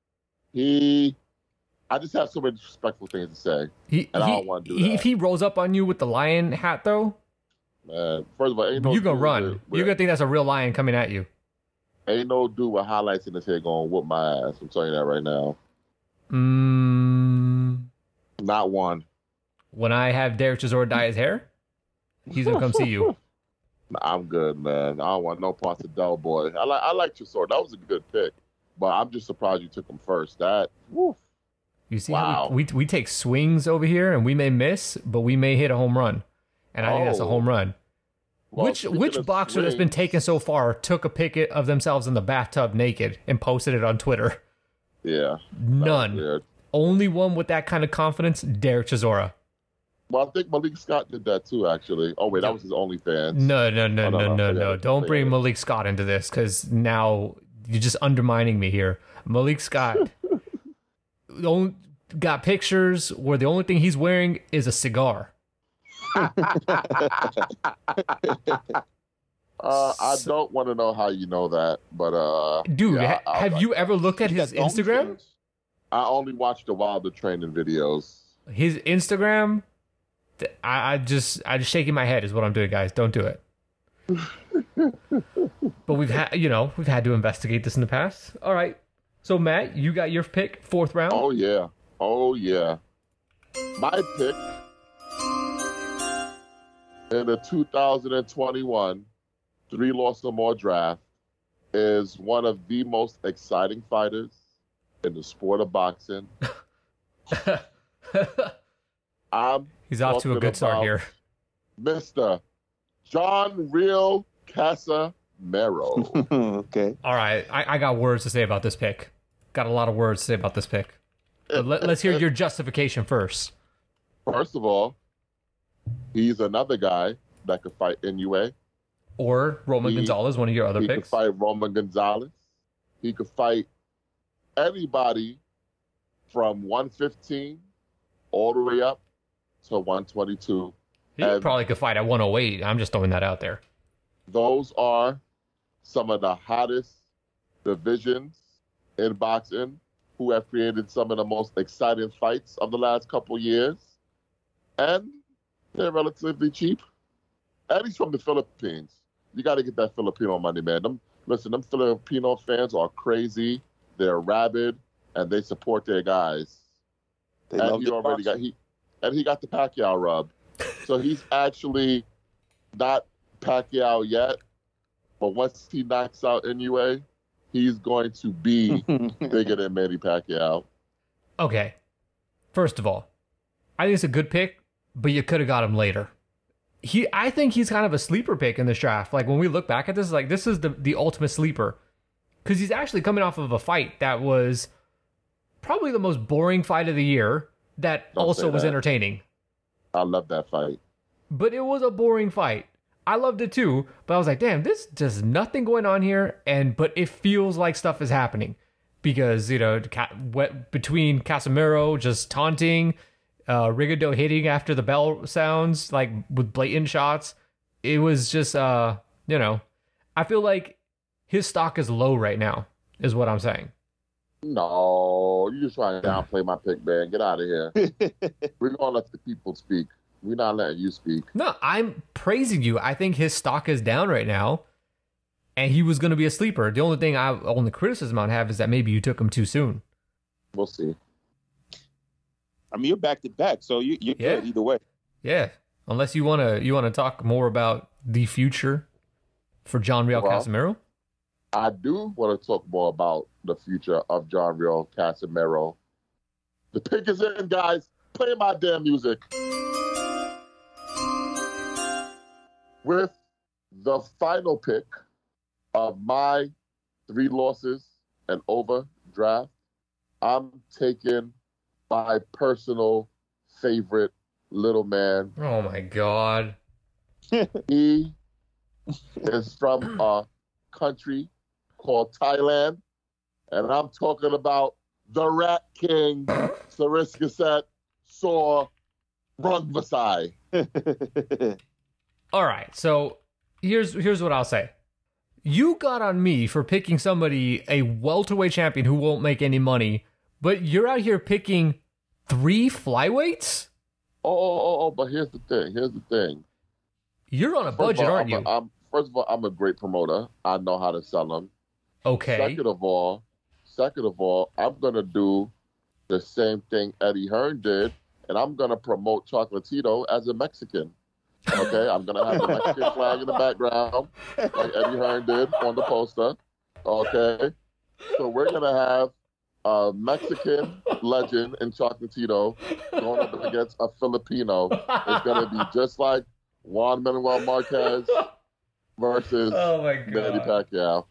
I just have so many disrespectful things to say, I don't want to do that. If he rolls up on you with the lion hat, though, man, first of all, ain't no you're gonna dude run. You're gonna think that's a real lion coming at you. Ain't no dude with highlights in his head gonna whoop my ass. I'm telling you that right now. Not one. When I have Derek Chisora dye his hair, he's gonna come see you. I'm good, man. I don't want no parts of Del Boy. I like Chisora. That was a good pick, but I'm just surprised you took him first. That, woof. You see how we take swings over here, and we may miss, but we may hit a home run, and I think that's a home run. Well, Which boxer that's been taken so far took a pic of themselves in the bathtub naked and posted it on Twitter? Yeah. None. Only one with that kind of confidence, Derek Chisora. Well, I think Malik Scott did that too, actually. Oh, wait, that was his OnlyFans. No. Don't bring Malik Scott into this, because now you're just undermining me here. Malik Scott got pictures where the only thing he's wearing is a cigar. I don't want to know how you know that, but dude, have you ever looked at his Instagram? I only watched the Wilder training videos. His Instagram, I just shaking my head is what I'm doing, guys. Don't do it. But we've had to investigate this in the past. All right. So Matt, you got your pick, 4th round. Oh yeah. My pick in the 2021 3 Loss or More draft is one of the most exciting fighters in the sport of boxing. He's off to a good start here. Mr. John Real Casamero. Okay. All right. I got words to say about this pick. Got a lot of words to say about this pick. But let's hear your justification first. First of all, he's another guy that could fight NUA. Or Roman Gonzalez, one of your other picks. He could fight Roman Gonzalez. He could fight anybody from 115 all the way up to 122. He probably could fight at 108. I'm just throwing that out there. Those are some of the hottest divisions in boxing who have created some of the most exciting fights of the last couple years. And they're relatively cheap. And he's from the Philippines. You got to get that Filipino money, man. Them Filipino fans are crazy. They're rabid, and they support their guys. He got the Pacquiao rub. So he's actually not Pacquiao yet, but once he knocks out NUA, he's going to be bigger than Manny Pacquiao. Okay. First of all, I think it's a good pick, but you could have got him later. I think he's kind of a sleeper pick in this draft. Like when we look back at this, like this is the ultimate sleeper. Because he's actually coming off of a fight that was probably the most boring fight of the year that also was entertaining. I love that fight. But it was a boring fight. I loved it too, but I was like, damn, there's just nothing going on here, but it feels like stuff is happening. Because, between Casamero just taunting, Rigondeaux hitting after the bell sounds, like with blatant shots, it was just, I feel like his stock is low right now, is what I'm saying. No, you just trying to downplay my pick, man. Get out of here. We're going to let the people speak. We're not letting you speak. No, I'm praising you. I think his stock is down right now, and he was going to be a sleeper. The only criticism I have is that maybe you took him too soon. We'll see. I mean, you're back to back, so you're good either way. Yeah. Unless you wanna talk more about the future for John Real Casimiro. I do want to talk more about the future of John Real Casimiro. The pick is in, guys. Play my damn music. With the final pick of my 3 losses and over draft, I'm taking my personal favorite little man. Oh my God. He is from a country called Thailand, and I'm talking about the Rat King, Sariskaset Saw Rungvisai. All right, so here's what I'll say. You got on me for picking somebody, a welterweight champion who won't make any money, but you're out here picking 3 flyweights? But here's the thing. You're on a budget, aren't you? First of all, I'm a great promoter. I know how to sell them. Okay. Second of all, I'm going to do the same thing Eddie Hearn did, and I'm going to promote Chocolatito as a Mexican. Okay? I'm going to have the Mexican flag in the background, like Eddie Hearn did on the poster. Okay? So we're going to have a Mexican legend in Chocolatito going up against a Filipino. It's going to be just like Juan Manuel Marquez versus Manny Pacquiao.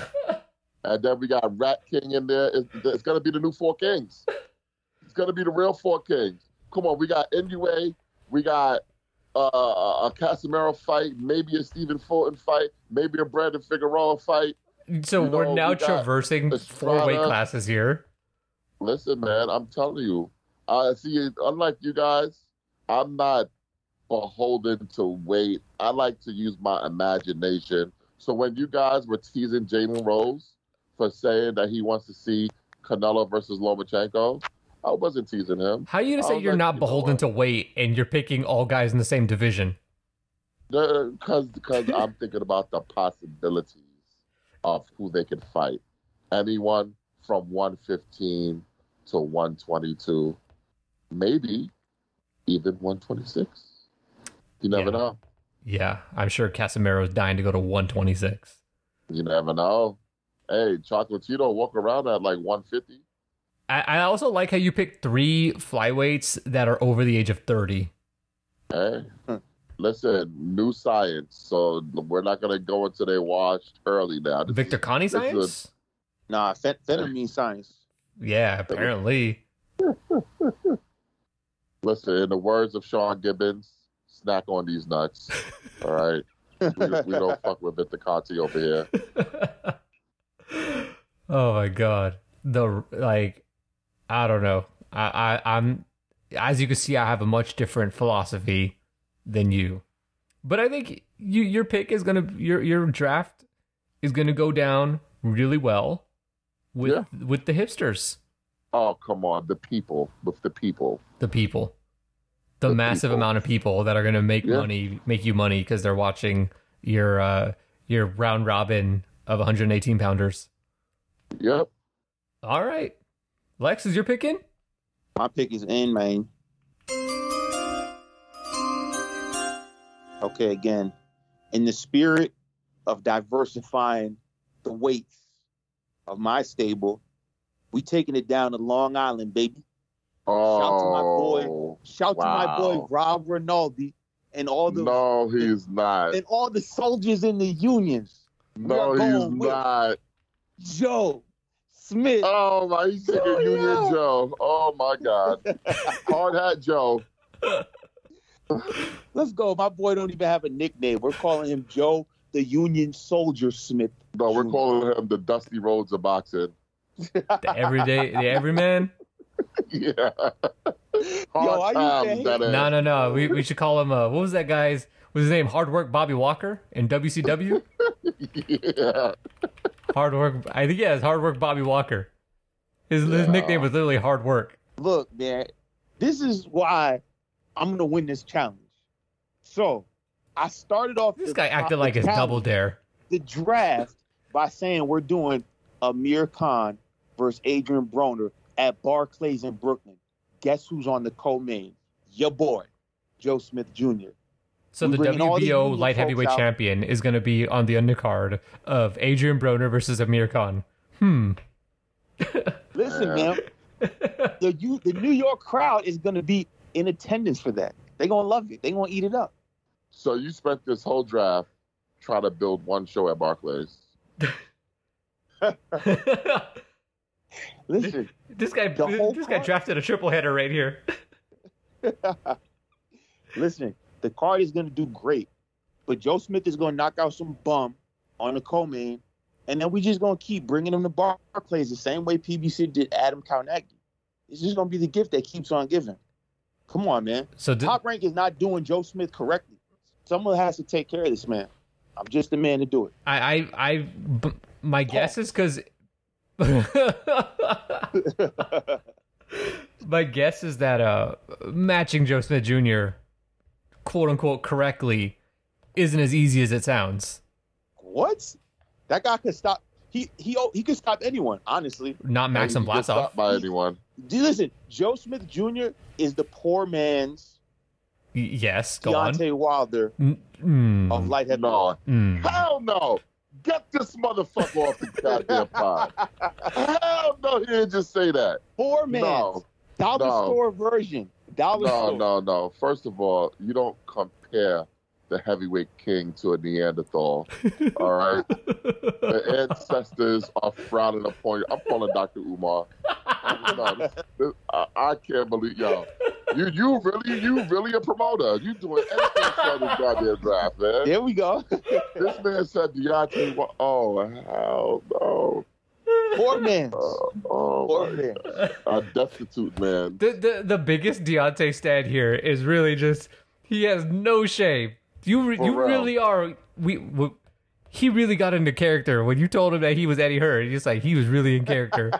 And then we got Rat King in there. It's going to be the new 4 Kings. It's going to be the real 4 Kings. Come on, we got Inoue. We got a Casimiro fight, maybe a Stephen Fulton fight, maybe a Brandon Figueroa fight. So we're now traversing 4 weight classes here. Listen, man, I'm telling you. See, unlike you guys, I'm not beholden to weight. I like to use my imagination. So when you guys were teasing Jalen Rose for saying that he wants to see Canelo versus Lomachenko, I wasn't teasing him. How are you going to say you're not beholden to weight and you're picking all guys in the same division? Because I'm thinking about the possibilities of who they can fight. Anyone from 115 to 122, maybe even 126. You never know. Yeah, I'm sure Casimiro's dying to go to 126. You never know. Hey, Chocolatito walk around at like 150. I also like how you picked 3 flyweights that are over the age of 30. Hey, listen, new science. So we're not going to go into their washed early now. Victor Connie science? Nah, phenamine science. Yeah, apparently. Listen, in the words of Sean Gibbons, snack on these nuts. All right? we don't fuck with Victor Conti over here. Oh my God. I don't know. I'm, as you can see, I have a much different philosophy than you. But I think your pick is your draft is gonna go down really well with the hipsters. Oh, come on, the people. The massive amount of people that are gonna make you money because they're watching your round robin of 118 pounders. Yep. All right. Lex, is your pick in? My pick is in, man. Okay, again, in the spirit of diversifying the weights of my stable, we taking it down to Long Island, baby. Oh, shout to my boy Rob Rinaldi and all the. No, he's not. And all the soldiers in the unions. No, he's not. Joe Smith. Oh my, he's taking Union Joe. Oh my God, Hard Hat Joe. Let's go. My boy don't even have a nickname. We're calling him Joe the Union Soldier Smith. No, we're calling him the Dusty Rhodes of boxing. The everyman. Yeah. Hard times, No. We should call him. What was that guy's? Was his name Hard Work Bobby Walker in WCW? Yeah. Hard Work. I think it's Hard Work Bobby Walker. His nickname was literally Hard Work. Look, man, this is why I'm gonna win this challenge. So, I started off. This guy acted like it's Double Dare. The draft by saying we're doing Amir Khan versus Adrian Broner at Barclays in Brooklyn. guess who's on the co-main? Your boy, Joe Smith Jr. So We the bringing all these WBO new light folks heavyweight out. champion is going to be on the undercard of Adrian Broner versus Amir Khan. Listen, man, the New York crowd is going to be in attendance for that. They're going to love it. They're going to eat it up. So you spent this whole draft trying to build one show at Barclays. Listen, this guy card- drafted a triple header right here. listen, the card is going to do great, but Joe Smith is going to knock out some bum on the co-main, and then we just going to keep bringing him to Barclays the same way PBC did Adam Kaunecki. It's just going to be the gift that keeps on giving. Come on, man. So Top Rank is not doing Joe Smith correctly. Someone has to take care of this man. I'm just the man to do it. My guess is because my guess is that matching Joe Smith Jr. quote unquote correctly isn't as easy as it sounds. What? That guy could stop. He could stop anyone, honestly. Not Maxim He gets Blasov. stopped by anyone. Listen, Joe Smith Jr. is the poor man's Yes, go on. Deontay Wilder Mm, of light heavyweight. No. mm. Hell no. Get this motherfucker off the goddamn pod. Hell no, he didn't just say that. Poor man's No. dollar No. store version. Dollar store. No. First of all, you don't compare the heavyweight king to a Neanderthal. All right? The ancestors are frowning upon you. I'm calling Dr. Umar. I can't believe y'all. You really a promoter. You doing anything for this goddamn draft, man. There we go. This man said Deontay. Oh hell no. Poor man's. Oh Poor my man. God. A destitute man. The biggest Deontay stand here is really just he has no shame. You real. really are. He really got into character when you told him that he was Eddie Hearn. He's like he was really in character.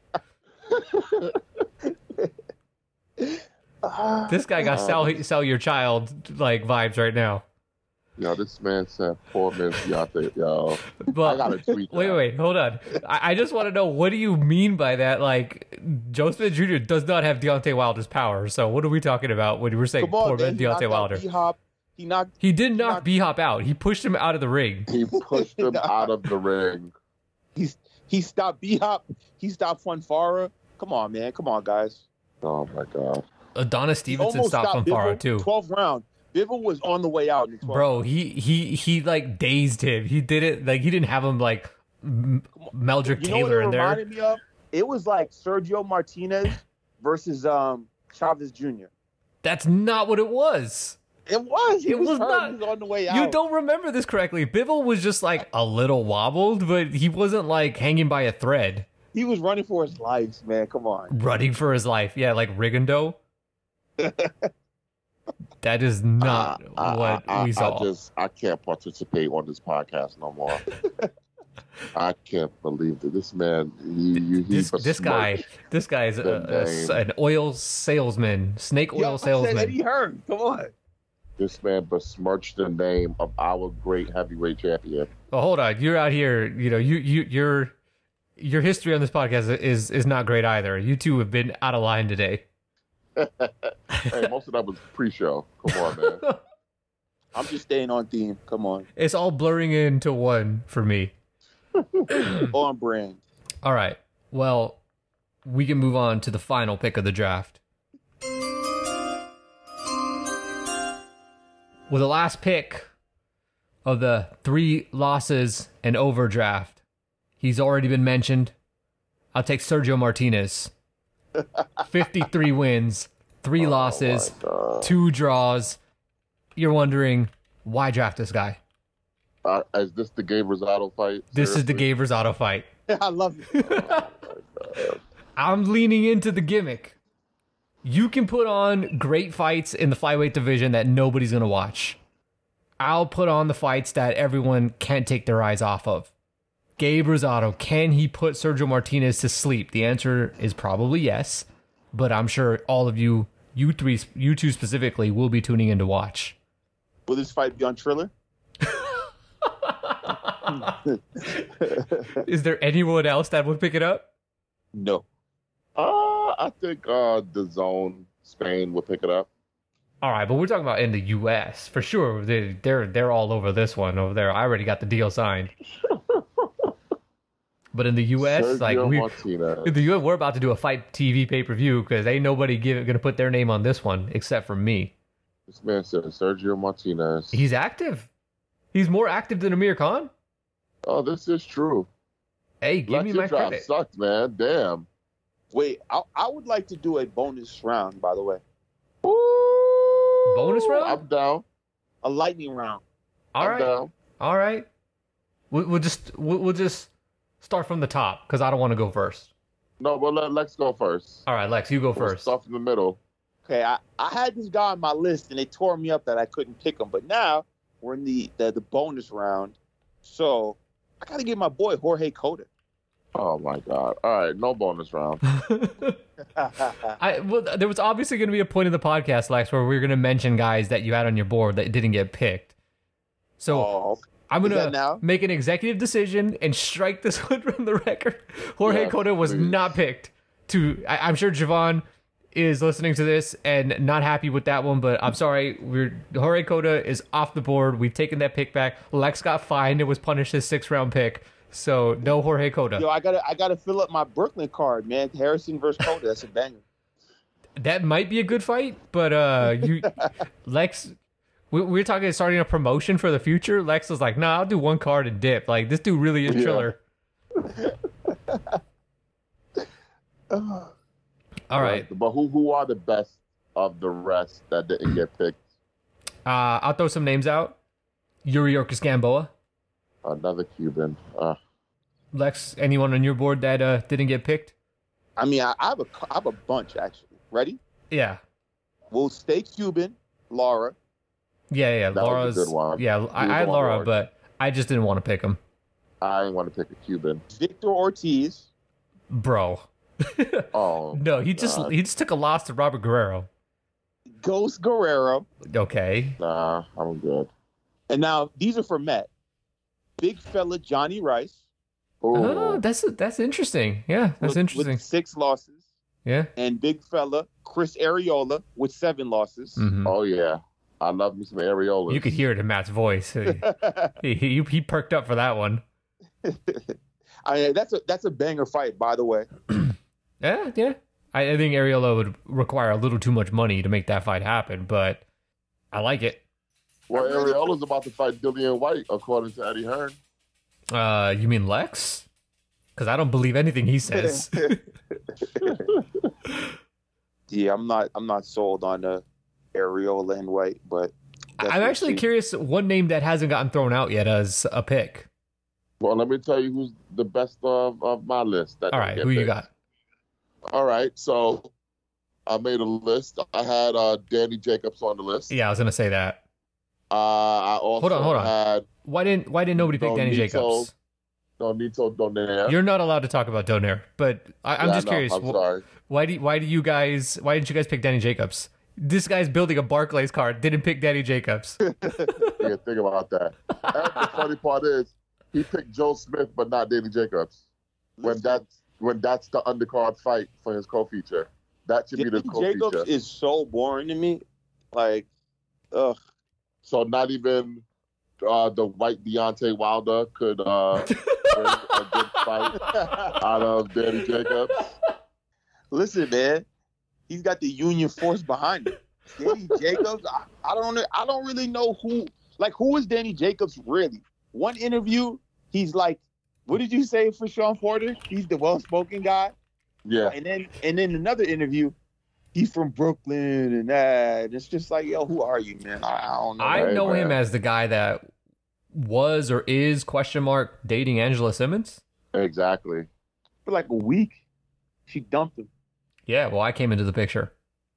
This guy got sell your child like vibes right now. Yo, this man said poor man's Deontay. Yo, But I gotta tweet that. wait, hold on. I just want to know, what do you mean by that? Like, Joe Smith Jr. does not have Deontay Wilder's power. So what are we talking about when we're saying Come on, poor man. man Deontay Wilder? He He did knock B-Hop out. He pushed him out of the ring. He pushed him out of the ring. He stopped B-Hop. He stopped Funfara. Come on, man. Come on, guys. Oh my God. Adonis He Stevenson almost stopped Funfaro Bivol, too. 12th round. Bivol was on the way out in the 12th Bro, round. he like dazed him. He did it like he didn't have him like Meldrick You know what Taylor it in there. reminded me of? It was like Sergio Martinez versus Chavez Jr. That's not what it was. It was. He It was was hurt. not. He was on the way out. You don't remember this correctly. Bivol was just like a little wobbled, but he wasn't like hanging by a thread, He was running for his life, man. Come on. running for his life. Yeah, like Rigondo. That is not what we saw. I can't participate on this podcast no more. I can't believe that this man. This guy is an oil salesman, snake oil Yo, salesman. Eddie Hearn. Come on. This man besmirched the name of our great heavyweight champion. Oh, hold on, you're out here. You know, your history on this podcast is not great either. You two have been out of line today. Hey, most of that was pre-show. Come on, man. I'm just staying on theme. Come on. It's all blurring into one for me. On brand. All right. Well, we can move on to the final pick of the draft. With the last pick of the 3 losses and overdraft, he's already been mentioned. I'll take Sergio Martinez. 53 wins, 3 losses, 2 draws. You're wondering, why draft this guy? Is this the Gabe Rosado fight? This is the Gabe Rosado fight. I love it. I'm leaning into the gimmick. You can put on great fights in the flyweight division that nobody's going to watch. I'll put on the fights that everyone can't take their eyes off of. Gabe Rosado, can he put Sergio Martinez to sleep? The answer is probably yes, but I'm sure all of you two specifically, will be tuning in to watch. Will this fight be on Triller? Is there anyone else that would pick it up? No. I think the zone Spain will pick it up. All right, but we're talking about in the U.S. for sure. They're all over this one over there. I already got the deal signed. But in the U.S., Sergio like Martinez. in the U.S., we're about to do a Fight TV pay-per-view because ain't nobody gonna put their name on this one except for me. This man said Sergio Martinez. He's active. He's more active than Amir Khan. Oh, this is true. Hey, give me my Drive credit. sucked, man. Damn. Wait, I would like to do a bonus round, by the way. Ooh, Bonus round? I'm down. A lightning round. All I'm right, down. all right. We'll just start from the top because I don't want to go first. No, but let's go first. All right, Lex, you go We'll first. Stuff in the middle. Okay, I had this guy on my list and they tore me up that I couldn't pick him. But now we're in the bonus round. So I got to give my boy Jorge Cota. Oh my God! All right, no bonus round. Well, there was obviously going to be a point in the podcast, Lex, where we were going to mention guys that you had on your board that didn't get picked. So Oh, I'm is going that now? to make an executive decision and strike this one from the record. Jorge Yes, Cota was please. not picked. I'm sure Javon is listening to this and not happy with that one, but I'm sorry. Jorge Cota is off the board. We've taken that pick back. Lex got fined and was punished his 6th-round pick. So no Jorge Cota. Yo, I gotta fill up my Brooklyn card, man. Harrison versus Cota. That's a banger. That might be a good fight, but Lex, we're talking starting a promotion for the future. Lex was like, "Nah, I'll do one card and dip." Like this dude really is Yeah. chiller. All right, But who are the best of the rest that didn't get picked? I'll throw some names out. Yuriorkis Gamboa. Another Cuban. Lex, anyone on your board that didn't get picked? I mean, I have a bunch actually. Ready? Yeah, We'll stay Cuban, Laura. yeah. That was a Laura's good one. Yeah, He I was had on Laura, board. but I just didn't want to pick him, I didn't want to pick a Cuban. Victor Ortiz. bro. Oh No, he God. just took a loss to Robert Guerrero. Ghost Guerrero. Okay, Nah, I'm good. And now these are for Met. Big fella Johnny Rice. Ooh. oh, that's interesting. Yeah, that's with interesting. 6 losses. Yeah. And big fella Chris Arreola with 7 losses. Mhm. Oh yeah, I love me some areolas. You could hear it in Matt's voice. He perked up for that one. That's a banger fight, by the way. Yeah. I think Areola would require a little too much money to make that fight happen, but I like it. Well, Areola's about to fight Dillian White, according to Eddie Hearn. You mean Lex? Because I don't believe anything he says. Yeah, I'm not sold on Areola and White, but I'm actually curious one name that hasn't gotten thrown out yet as a pick. Well, let me tell you who's the best of my list. That All didn't right, get who you picked. got? All right, so I made a list. I had Danny Jacobs on the list. Yeah, I was gonna say that. I also Hold on. had Why didn't nobody pick Danny Jacobs? Donito Donaire. You're not allowed to talk about Donaire, but I'm Yeah, just I know. curious. I'm sorry. Why didn't you guys pick Danny Jacobs? This guy's building a Barclays card. Didn't pick Danny Jacobs. Yeah, think about that. And the funny part is, he picked Joe Smith, but not Danny Jacobs. When that's the undercard fight for his co-feature, that should be the Danny co-feature. Jacobs is so boring to me. Like, ugh. So not even the white Deontay Wilder could bring a good fight out of Danny Jacobs. Listen, man, he's got the Union force behind him. Danny Jacobs, I don't really know who is Danny Jacobs really? One interview, he's like, what did you say for Sean Porter? He's the well-spoken guy. Yeah, And then another interview, he's from Brooklyn and that. It's just like, yo, who are you, man? I don't know. I Hey, know him man. as the guy that was or is dating Angela Simmons. exactly. For like a week, she dumped him. Yeah, well, I came into the picture.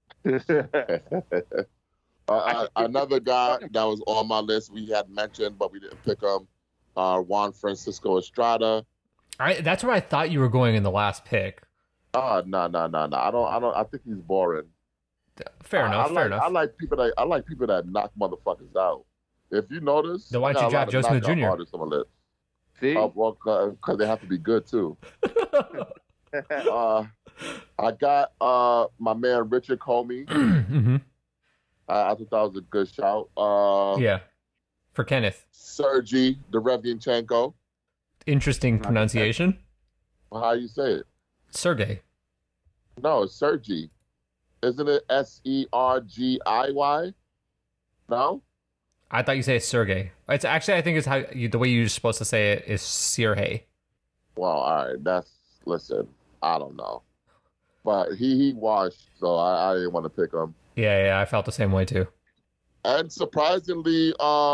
Another guy that was on my list we had mentioned, but we didn't pick him. Juan Francisco Estrada. That's where I thought you were going in the last pick. No. I don't. I think he's boring. Fair enough. I like people that knock motherfuckers out. If you notice, Then why don't you draft Joe Smith Jr.? See? Well, because they have to be good too. I got my man Richard Comey. Mm-hmm. I thought that was a good shout. Yeah, for Kenneth. Sergey Derevianchenko. Interesting pronunciation. How you say it? Sergey. No, it's Sergey. Isn't it Sergiy? No? I thought you say it's Sergey. It's actually, I think it's the way you're supposed to say it is Sergey. Well, all right. Listen, I don't know. But he washed, so I didn't want to pick him. Yeah, I felt the same way too. And surprisingly,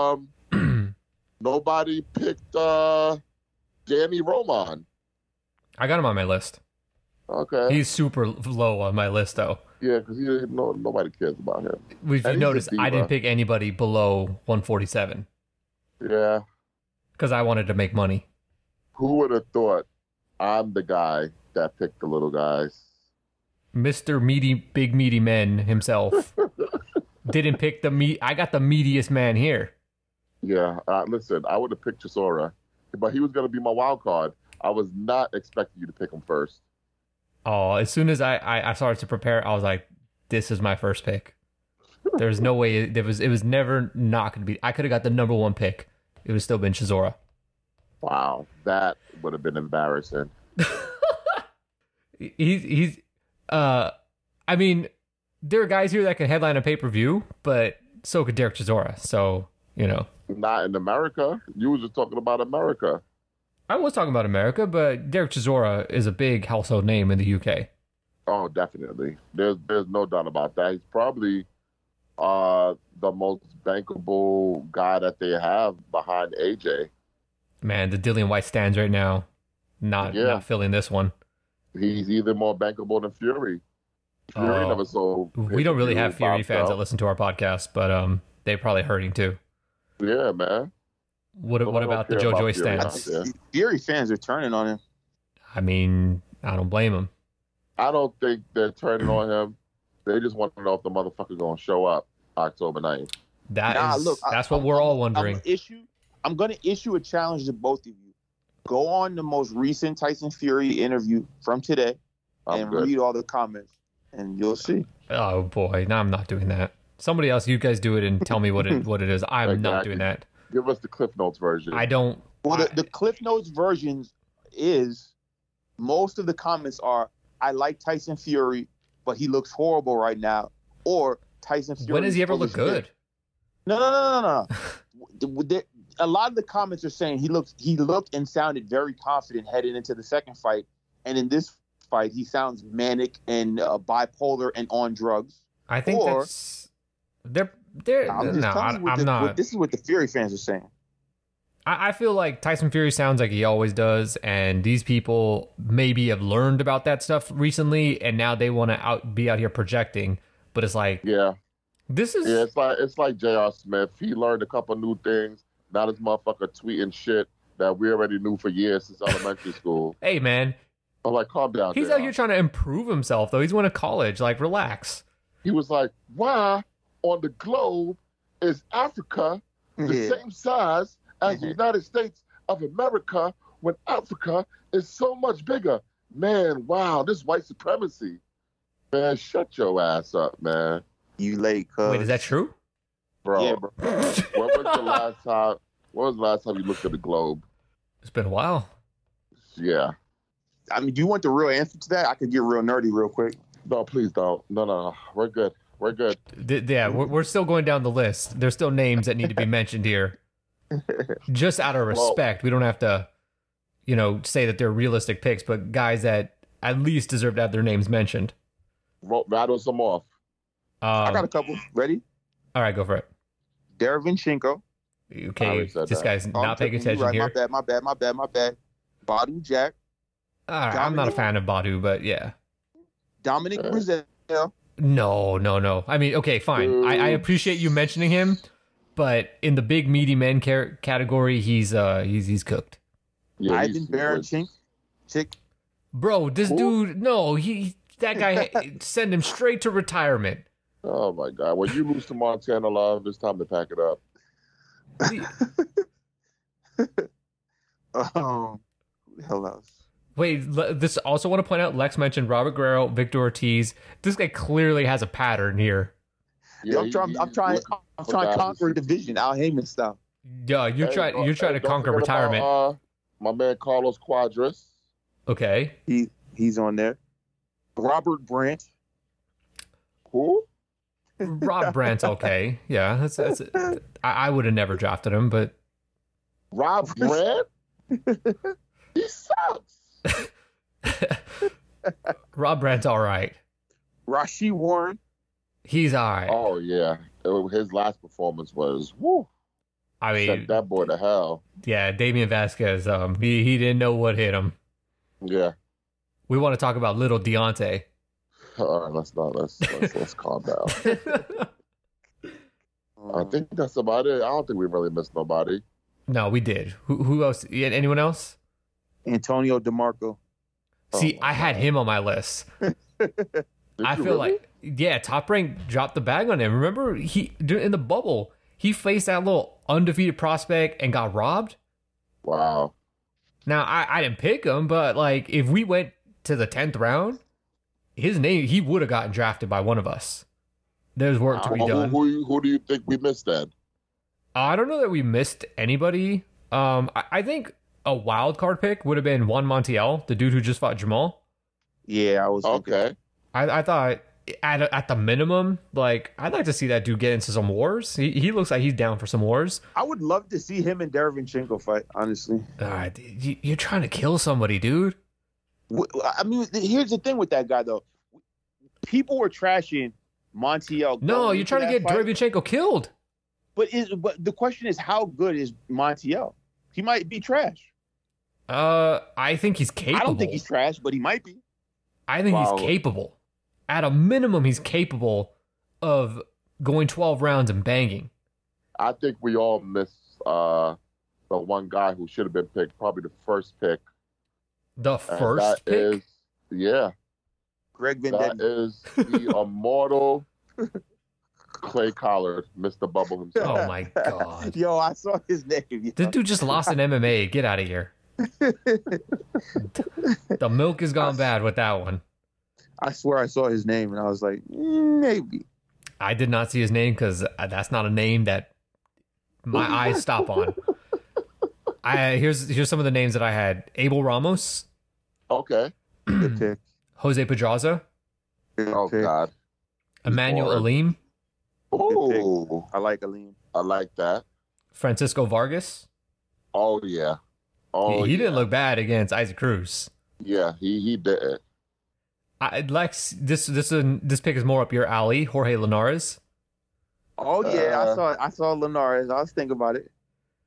nobody picked Danny Roman. I got him on my list. Okay. He's super low on my list, though. Yeah, because nobody cares about him. If you notice, I didn't pick anybody below 147. Yeah. Because I wanted to make money. Who would have thought I'm the guy that picked the little guys? Mr. Big Meaty Man himself didn't pick the meat. I got the meatiest man here. Yeah. Listen, I would have picked Chisora, but he was going to be my wild card. I was not expecting you to pick him first. Oh, as soon as I started to prepare, I was like, this is my first pick. There's no way it was never not going to be. I could have got the number one pick. It would still been Chisora. Wow, that would have been embarrassing. He's I mean, there are guys here that could headline a pay-per-view, but so could Derek Chisora. So, you know. Not in America. You were just talking about America. I was talking about America, but Derek Chisora is a big household name in the UK. Oh, definitely. There's no doubt about that. He's probably the most bankable guy that they have behind AJ. Man, the Dillian White stands right now. Not filling this one. He's either more bankable than Fury. Fury never sold. We don't really have Fury fans that listen to our podcast, but they're probably hurting too. Yeah, man. What about the Joe Joyce stands? Fury fans are turning on him. I mean, I don't blame him. I don't think they're turning on him. They just want to know if the motherfucker gonna show up October 9th. That's what we're all wondering. I'm gonna issue a challenge to both of you. Go on the most recent Tyson Fury interview from today and read all the comments, and you'll see. Oh boy, no, I'm not doing that. Somebody else, you guys do it and tell me what it is. I'm not doing that. Give us the Cliff Notes version. I don't. Well, the Cliff Notes versions is most of the comments are, I like Tyson Fury, but he looks horrible right now. Or Tyson Fury. When does he ever look good? No. A lot of the comments are saying he looked and sounded very confident heading into the second fight. And in this fight, he sounds manic and bipolar and on drugs. I think that's... I'm not. This is what the Fury fans are saying. I feel like Tyson Fury sounds like he always does, and these people maybe have learned about that stuff recently, and now they want to be out here projecting. But it's like, it's like J.R. Smith. He learned a couple new things. Now this motherfucker tweeting shit that we already knew for years since elementary school. Hey man, I'm like, calm down. He's out here trying to improve himself though. He's going to college. Like, relax. He was like, why on the globe is Africa the same size as the United States of America when Africa is so much bigger? Man, wow, this white supremacy. Man, shut your ass up, man. You late, cuz. Wait, is that true? Bro, yeah, bro. When was the last time you looked at the globe? It's been a while. Yeah. I mean, do you want the real answer to that? I could get real nerdy real quick. No, please don't. No. We're good. Yeah, we're still going down the list. There's still names that need to be mentioned here. Just out of respect. We don't have to, say that they're realistic picks, but guys that at least deserve to have their names mentioned. Rattle some off. I got a couple. Ready? All right, go for it. Derevianchenko. Okay, this guy's not paying attention here. My bad. Badu Jack. All right, I'm not a fan of Badu, but yeah. Dominic Breazeale. No. I mean, okay, fine. I appreciate you mentioning him, but in the big meaty men category, he's cooked. Yeah, Ivan Baranchyk. Bro, this dude, that guy, send him straight to retirement. Oh my God! When you lose to Montana Love, it's time to pack it up. Who the hell else? Wait, this also want to point out, Lex mentioned Robert Guerrero, Victor Ortiz. This guy clearly has a pattern here. Yeah, I'm trying to conquer the division, Al Heyman style. Yeah, you're trying to conquer retirement. About, my man Carlos Quadras. Okay. He's on there. Robert Brandt. Who? Rob Brandt's okay. Yeah, that's I would have never drafted him, but Rob Brandt? He sucks. Rob Brandt's all right. Rashee Warren. He's all right. Oh yeah, his last performance was woo. I mean, sent that boy to hell. Yeah, Damian Vasquez. He didn't know what hit him. Yeah. We want to talk about little Deontay. All right, let's calm down. I think that's about it. I don't think we really missed nobody. No, we did. Who else? Anyone else? Antonio DeMarco. See, I had him on my list. I feel like, yeah, Top Rank dropped the bag on him. Remember, he in the bubble, he faced that little undefeated prospect and got robbed. Wow. Now, I didn't pick him, but like if we went to the 10th round, he would have gotten drafted by one of us. There's work to be done. Who do you think we missed then? I don't know that we missed anybody. I think a wild card pick would have been Juan Montiel, the dude who just fought Jamal. Yeah, I was okay. I thought at the minimum, like I'd like to see that dude get into some wars. He looks like he's down for some wars. I would love to see him and Derevyanchenko fight. Honestly, you're trying to kill somebody, dude. I mean, here's the thing with that guy though. People were trashing Montiel. No, you're trying to get Derevyanchenko killed. But the question is, how good is Montiel? He might be trash. I think he's capable. I don't think he's trash, but he might be. I think he's capable. At a minimum, he's capable of going 12 rounds and banging. I think we all miss the one guy who should have been picked, probably the first pick. The first pick? Yeah. Greg Vendetta. That is the immortal Clay Collard, Mr. Bubble himself. Oh, my God. Yo, I saw his name. Yo. This dude just lost in MMA. Get out of here. The milk has gone bad with that one. I swear I saw his name, and I was like, maybe. I did not see his name because that's not a name that my eyes stop on. Here's some of the names that I had. Abel Ramos. Okay. Good pick. Jose Pedraza. Oh, God. Emmanuel Alim. Oh. I like Alim. I like that. Francisco Vargas. Oh, yeah. Oh, he didn't look bad against Isaac Cruz. Yeah, he did. Lex, this pick is more up your alley. Jorge Linares. Oh yeah, I saw Linares. I was thinking about it.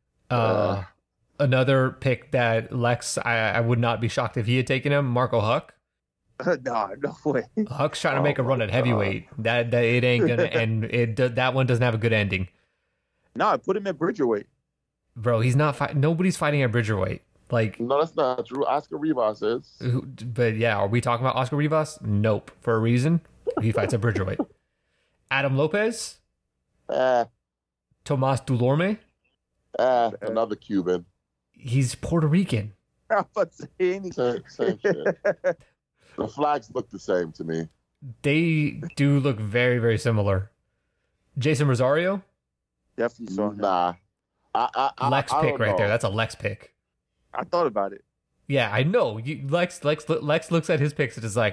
Another pick that Lex, I would not be shocked if he had taken him. Marco Huck. No way. Huck's trying to make a run at heavyweight. That it ain't gonna end. That one doesn't have a good ending. No, I put him at Bridgerweight. Bro, he's not. Nobody's fighting at Bridgerweight. Like, no, that's not true. Oscar Rivas is. But yeah, are we talking about Oscar Rivas? Nope. For a reason, he fights at Bridgerweight. Adam Lopez. Tomas Dulorme. Another Cuban. He's Puerto Rican. Same shit. The flags look the same to me. They do look very, very similar. Jason Rosario. Definitely saw him. Nah. Lex pick right there. That's a Lex pick. I thought about it. Yeah, I know. Lex looks at his picks and is like,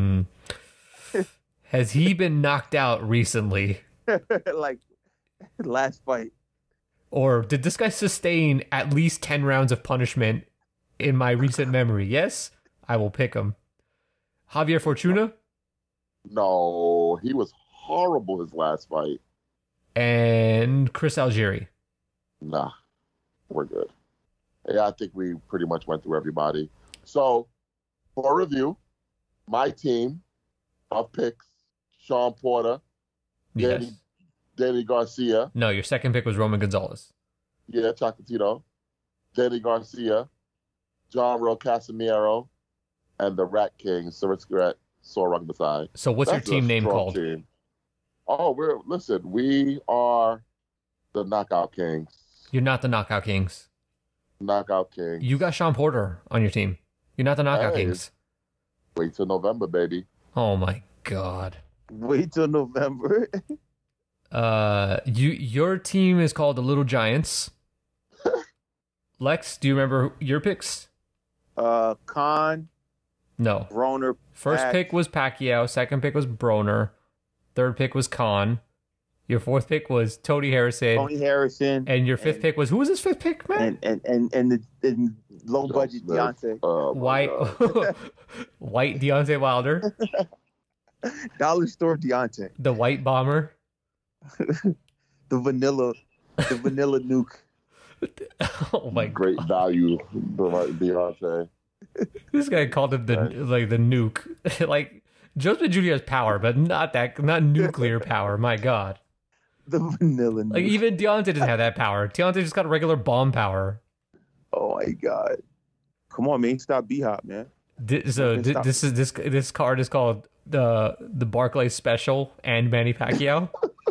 has he been knocked out recently? Like last fight. Or did this guy sustain at least 10 rounds of punishment in my recent memory? Yes, I will pick him. Javier Fortuna? No, he was horrible his last fight. And Chris Algieri? Nah, we're good. Yeah, I think we pretty much went through everybody. So, for review, my team of picks, Sean Porter, Yes. Danny Garcia. No, your second pick was Roman Gonzalez. Yeah, Chocolatito. Danny Garcia, John Real Casimiro, and the Rat King, Sarisgaret Sorang Masai. So what's your team name called? Team. Oh, we are the Knockout Kings. You're not the Knockout Kings. Knockout Kings. You got Sean Porter on your team. You're not the Knockout Hey. Kings. Wait till November, baby. Oh my god. Wait till November. Your team is called the Little Giants. Lex, do you remember your picks? Khan, No. Broner. First Pac. pick was Pacquiao. Second pick was Broner. Third pick was Khan. Your fourth pick was Tony Harrison. Tony Harrison. And your fifth pick was, who was his fifth pick, man? And the low budget Smith. Deontay. Oh, my White, God. white Deontay Wilder, Dollar store Deontay. the White Bomber. The vanilla nuke. Oh my god! Great value, Beyonce. This guy called him the nuke. Like Joe Smith Jr. has power, but not nuclear power. My god! The vanilla nuke. Like even Deontay doesn't have that power. Deontay just got regular bomb power. Oh my god. Come on, man. Stop B-Hop, man. This card is called the Barclays Special and Manny Pacquiao.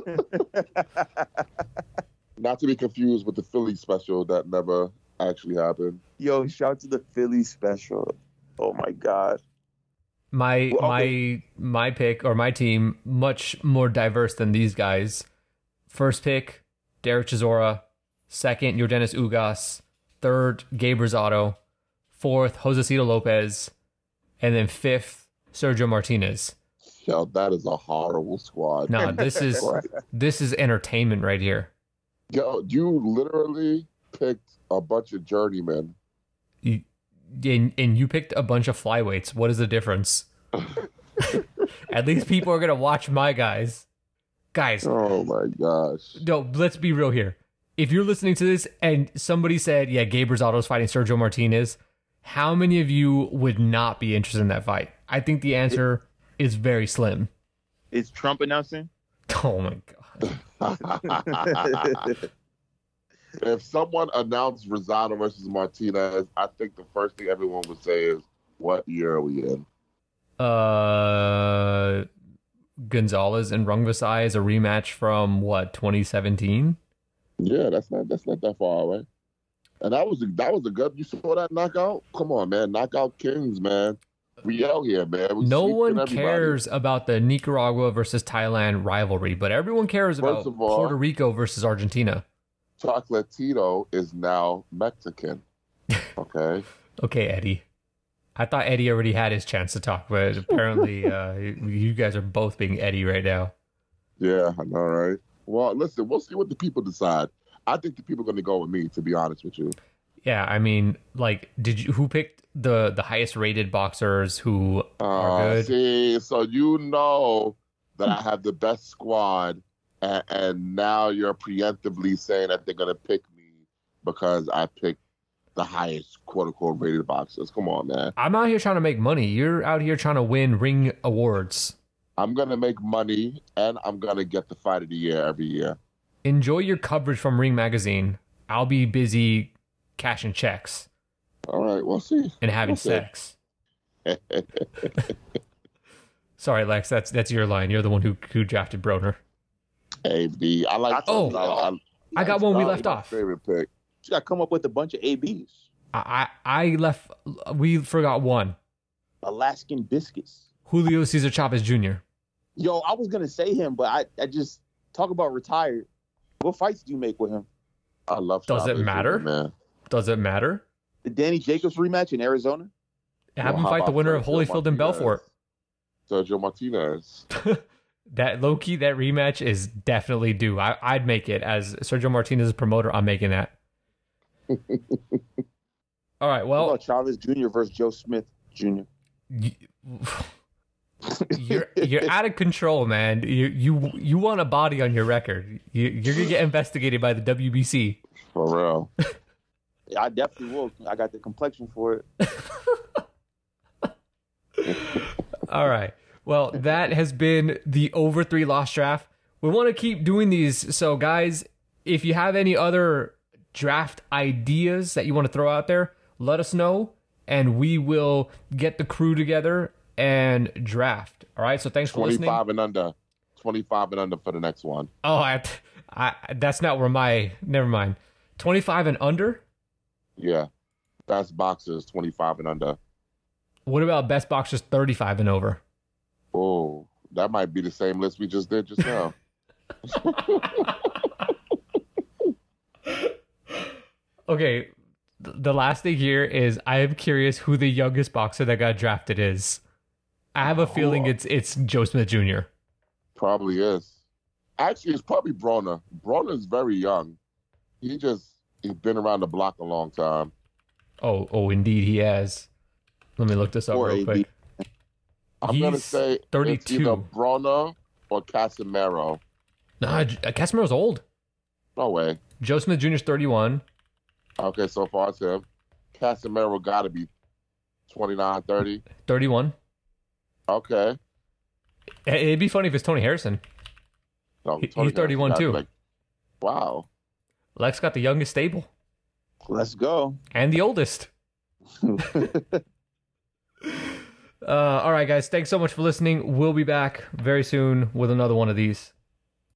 Not to be confused with the Philly special that never actually happened. Yo, shout to the Philly special. Oh my god. My Well, okay. my pick or my team much more diverse than these guys. First pick, Derek Chisora. Second, Yordenis Ugas. Third, Gabe Rosado. Fourth, Josecito Lopez. And then fifth, Sergio Martinez. Yo, that is a horrible squad. No, this is entertainment right here. Yo, you literally picked a bunch of journeymen. And you picked a bunch of flyweights. What is the difference? At least people are gonna watch my guys. Guys, Oh my gosh. no, let's be real here. If you're listening to this and somebody said, yeah, Gabe Rosado's fighting Sergio Martinez, how many of you would not be interested in that fight? I think the answer is very slim. Is Trump announcing? Oh my god. If someone announced Rosado versus Martinez, I think the first thing everyone would say is, "What year are we in?" Gonzalez and Rungvisai is a rematch from what, 2017? Yeah, that's not that far away. And that was a good. You saw that knockout? Come on, man! Knockout Kings, man. We out here, man. We No sweeping one everybody. cares about the Nicaragua versus Thailand rivalry, but everyone cares about First of all- Puerto Rico versus Argentina. Chocolatito is now Mexican. Okay. Okay, Eddie. I thought Eddie already had his chance to talk, but apparently you guys are both being Eddie right now. Yeah, I know, right? Well, listen, we'll see what the people decide. I think the people are going to go with me, to be honest with you. Yeah, I mean, like, who picked the highest rated boxers who are good? See, so you know that I have the best squad, and now you're preemptively saying that they're going to pick me because I picked the highest quote-unquote rated boxers. Come on, man. I'm out here trying to make money. You're out here trying to win ring awards. I'm going to make money, and I'm going to get the fight of the year every year. Enjoy your coverage from Ring Magazine. I'll be busy cashing checks All right, we'll see. and having Okay. sex. Sorry, Lex, that's your line. You're the one who drafted Broner. AB. I like. Oh, I got one we left my off. Favorite pick. You got to come up with a bunch of ABs. We forgot one. Alaskan biscuits. Julio Cesar Chavez Jr. Yo, I was gonna say him, but I just talk about retired. What fights do you make with him? I love. Does it Chavez Jr., matter? man? Does it matter? The Danny Jacobs rematch in Arizona? Have him how fight the about winner of Sergio Holyfield and Martinez? Belfort. Sergio Martinez. That low-key, that rematch is definitely due. I'd make it. As Sergio Martinez's promoter, I'm making that. All right, What well, about Chavez Jr. versus Joe Smith Jr.? you're out of control, man. You want a body on your record. You're going to get investigated by the WBC. For real. I definitely will. I got the complexion for it. All right. Well, that has been the over 3 loss draft. We want to keep doing these. So, guys, if you have any other draft ideas that you want to throw out there, let us know, and we will get the crew together and draft. All right. So, thanks for listening. 25 and under. 25 and under for the next one. Oh, I that's not where my. Never mind. 25 and under. Yeah. Best boxers, 25 and under. What about best boxers 35 and over? Oh, that might be the same list we just did just now. Okay, the last thing here is I am curious who the youngest boxer that got drafted is. I have a feeling it's Joe Smith Jr. Probably is. Actually, it's probably Broner. Broner's very young. He's been around the block a long time. Oh, indeed he has. Let me look this up real quick. I'm going to say 32. It's either Broner or Casimero. Nah, Casimero's old. No way. Joe Smith Jr.'s 31. Okay, so far it's him. Casimero got to be 29, 30. 31. Okay. It'd be funny if it's Tony Harrison. No, He's Tony 31 too. Like, wow. Lex got the youngest stable. Let's go. And the oldest. All right, guys. Thanks so much for listening. We'll be back very soon with another one of these.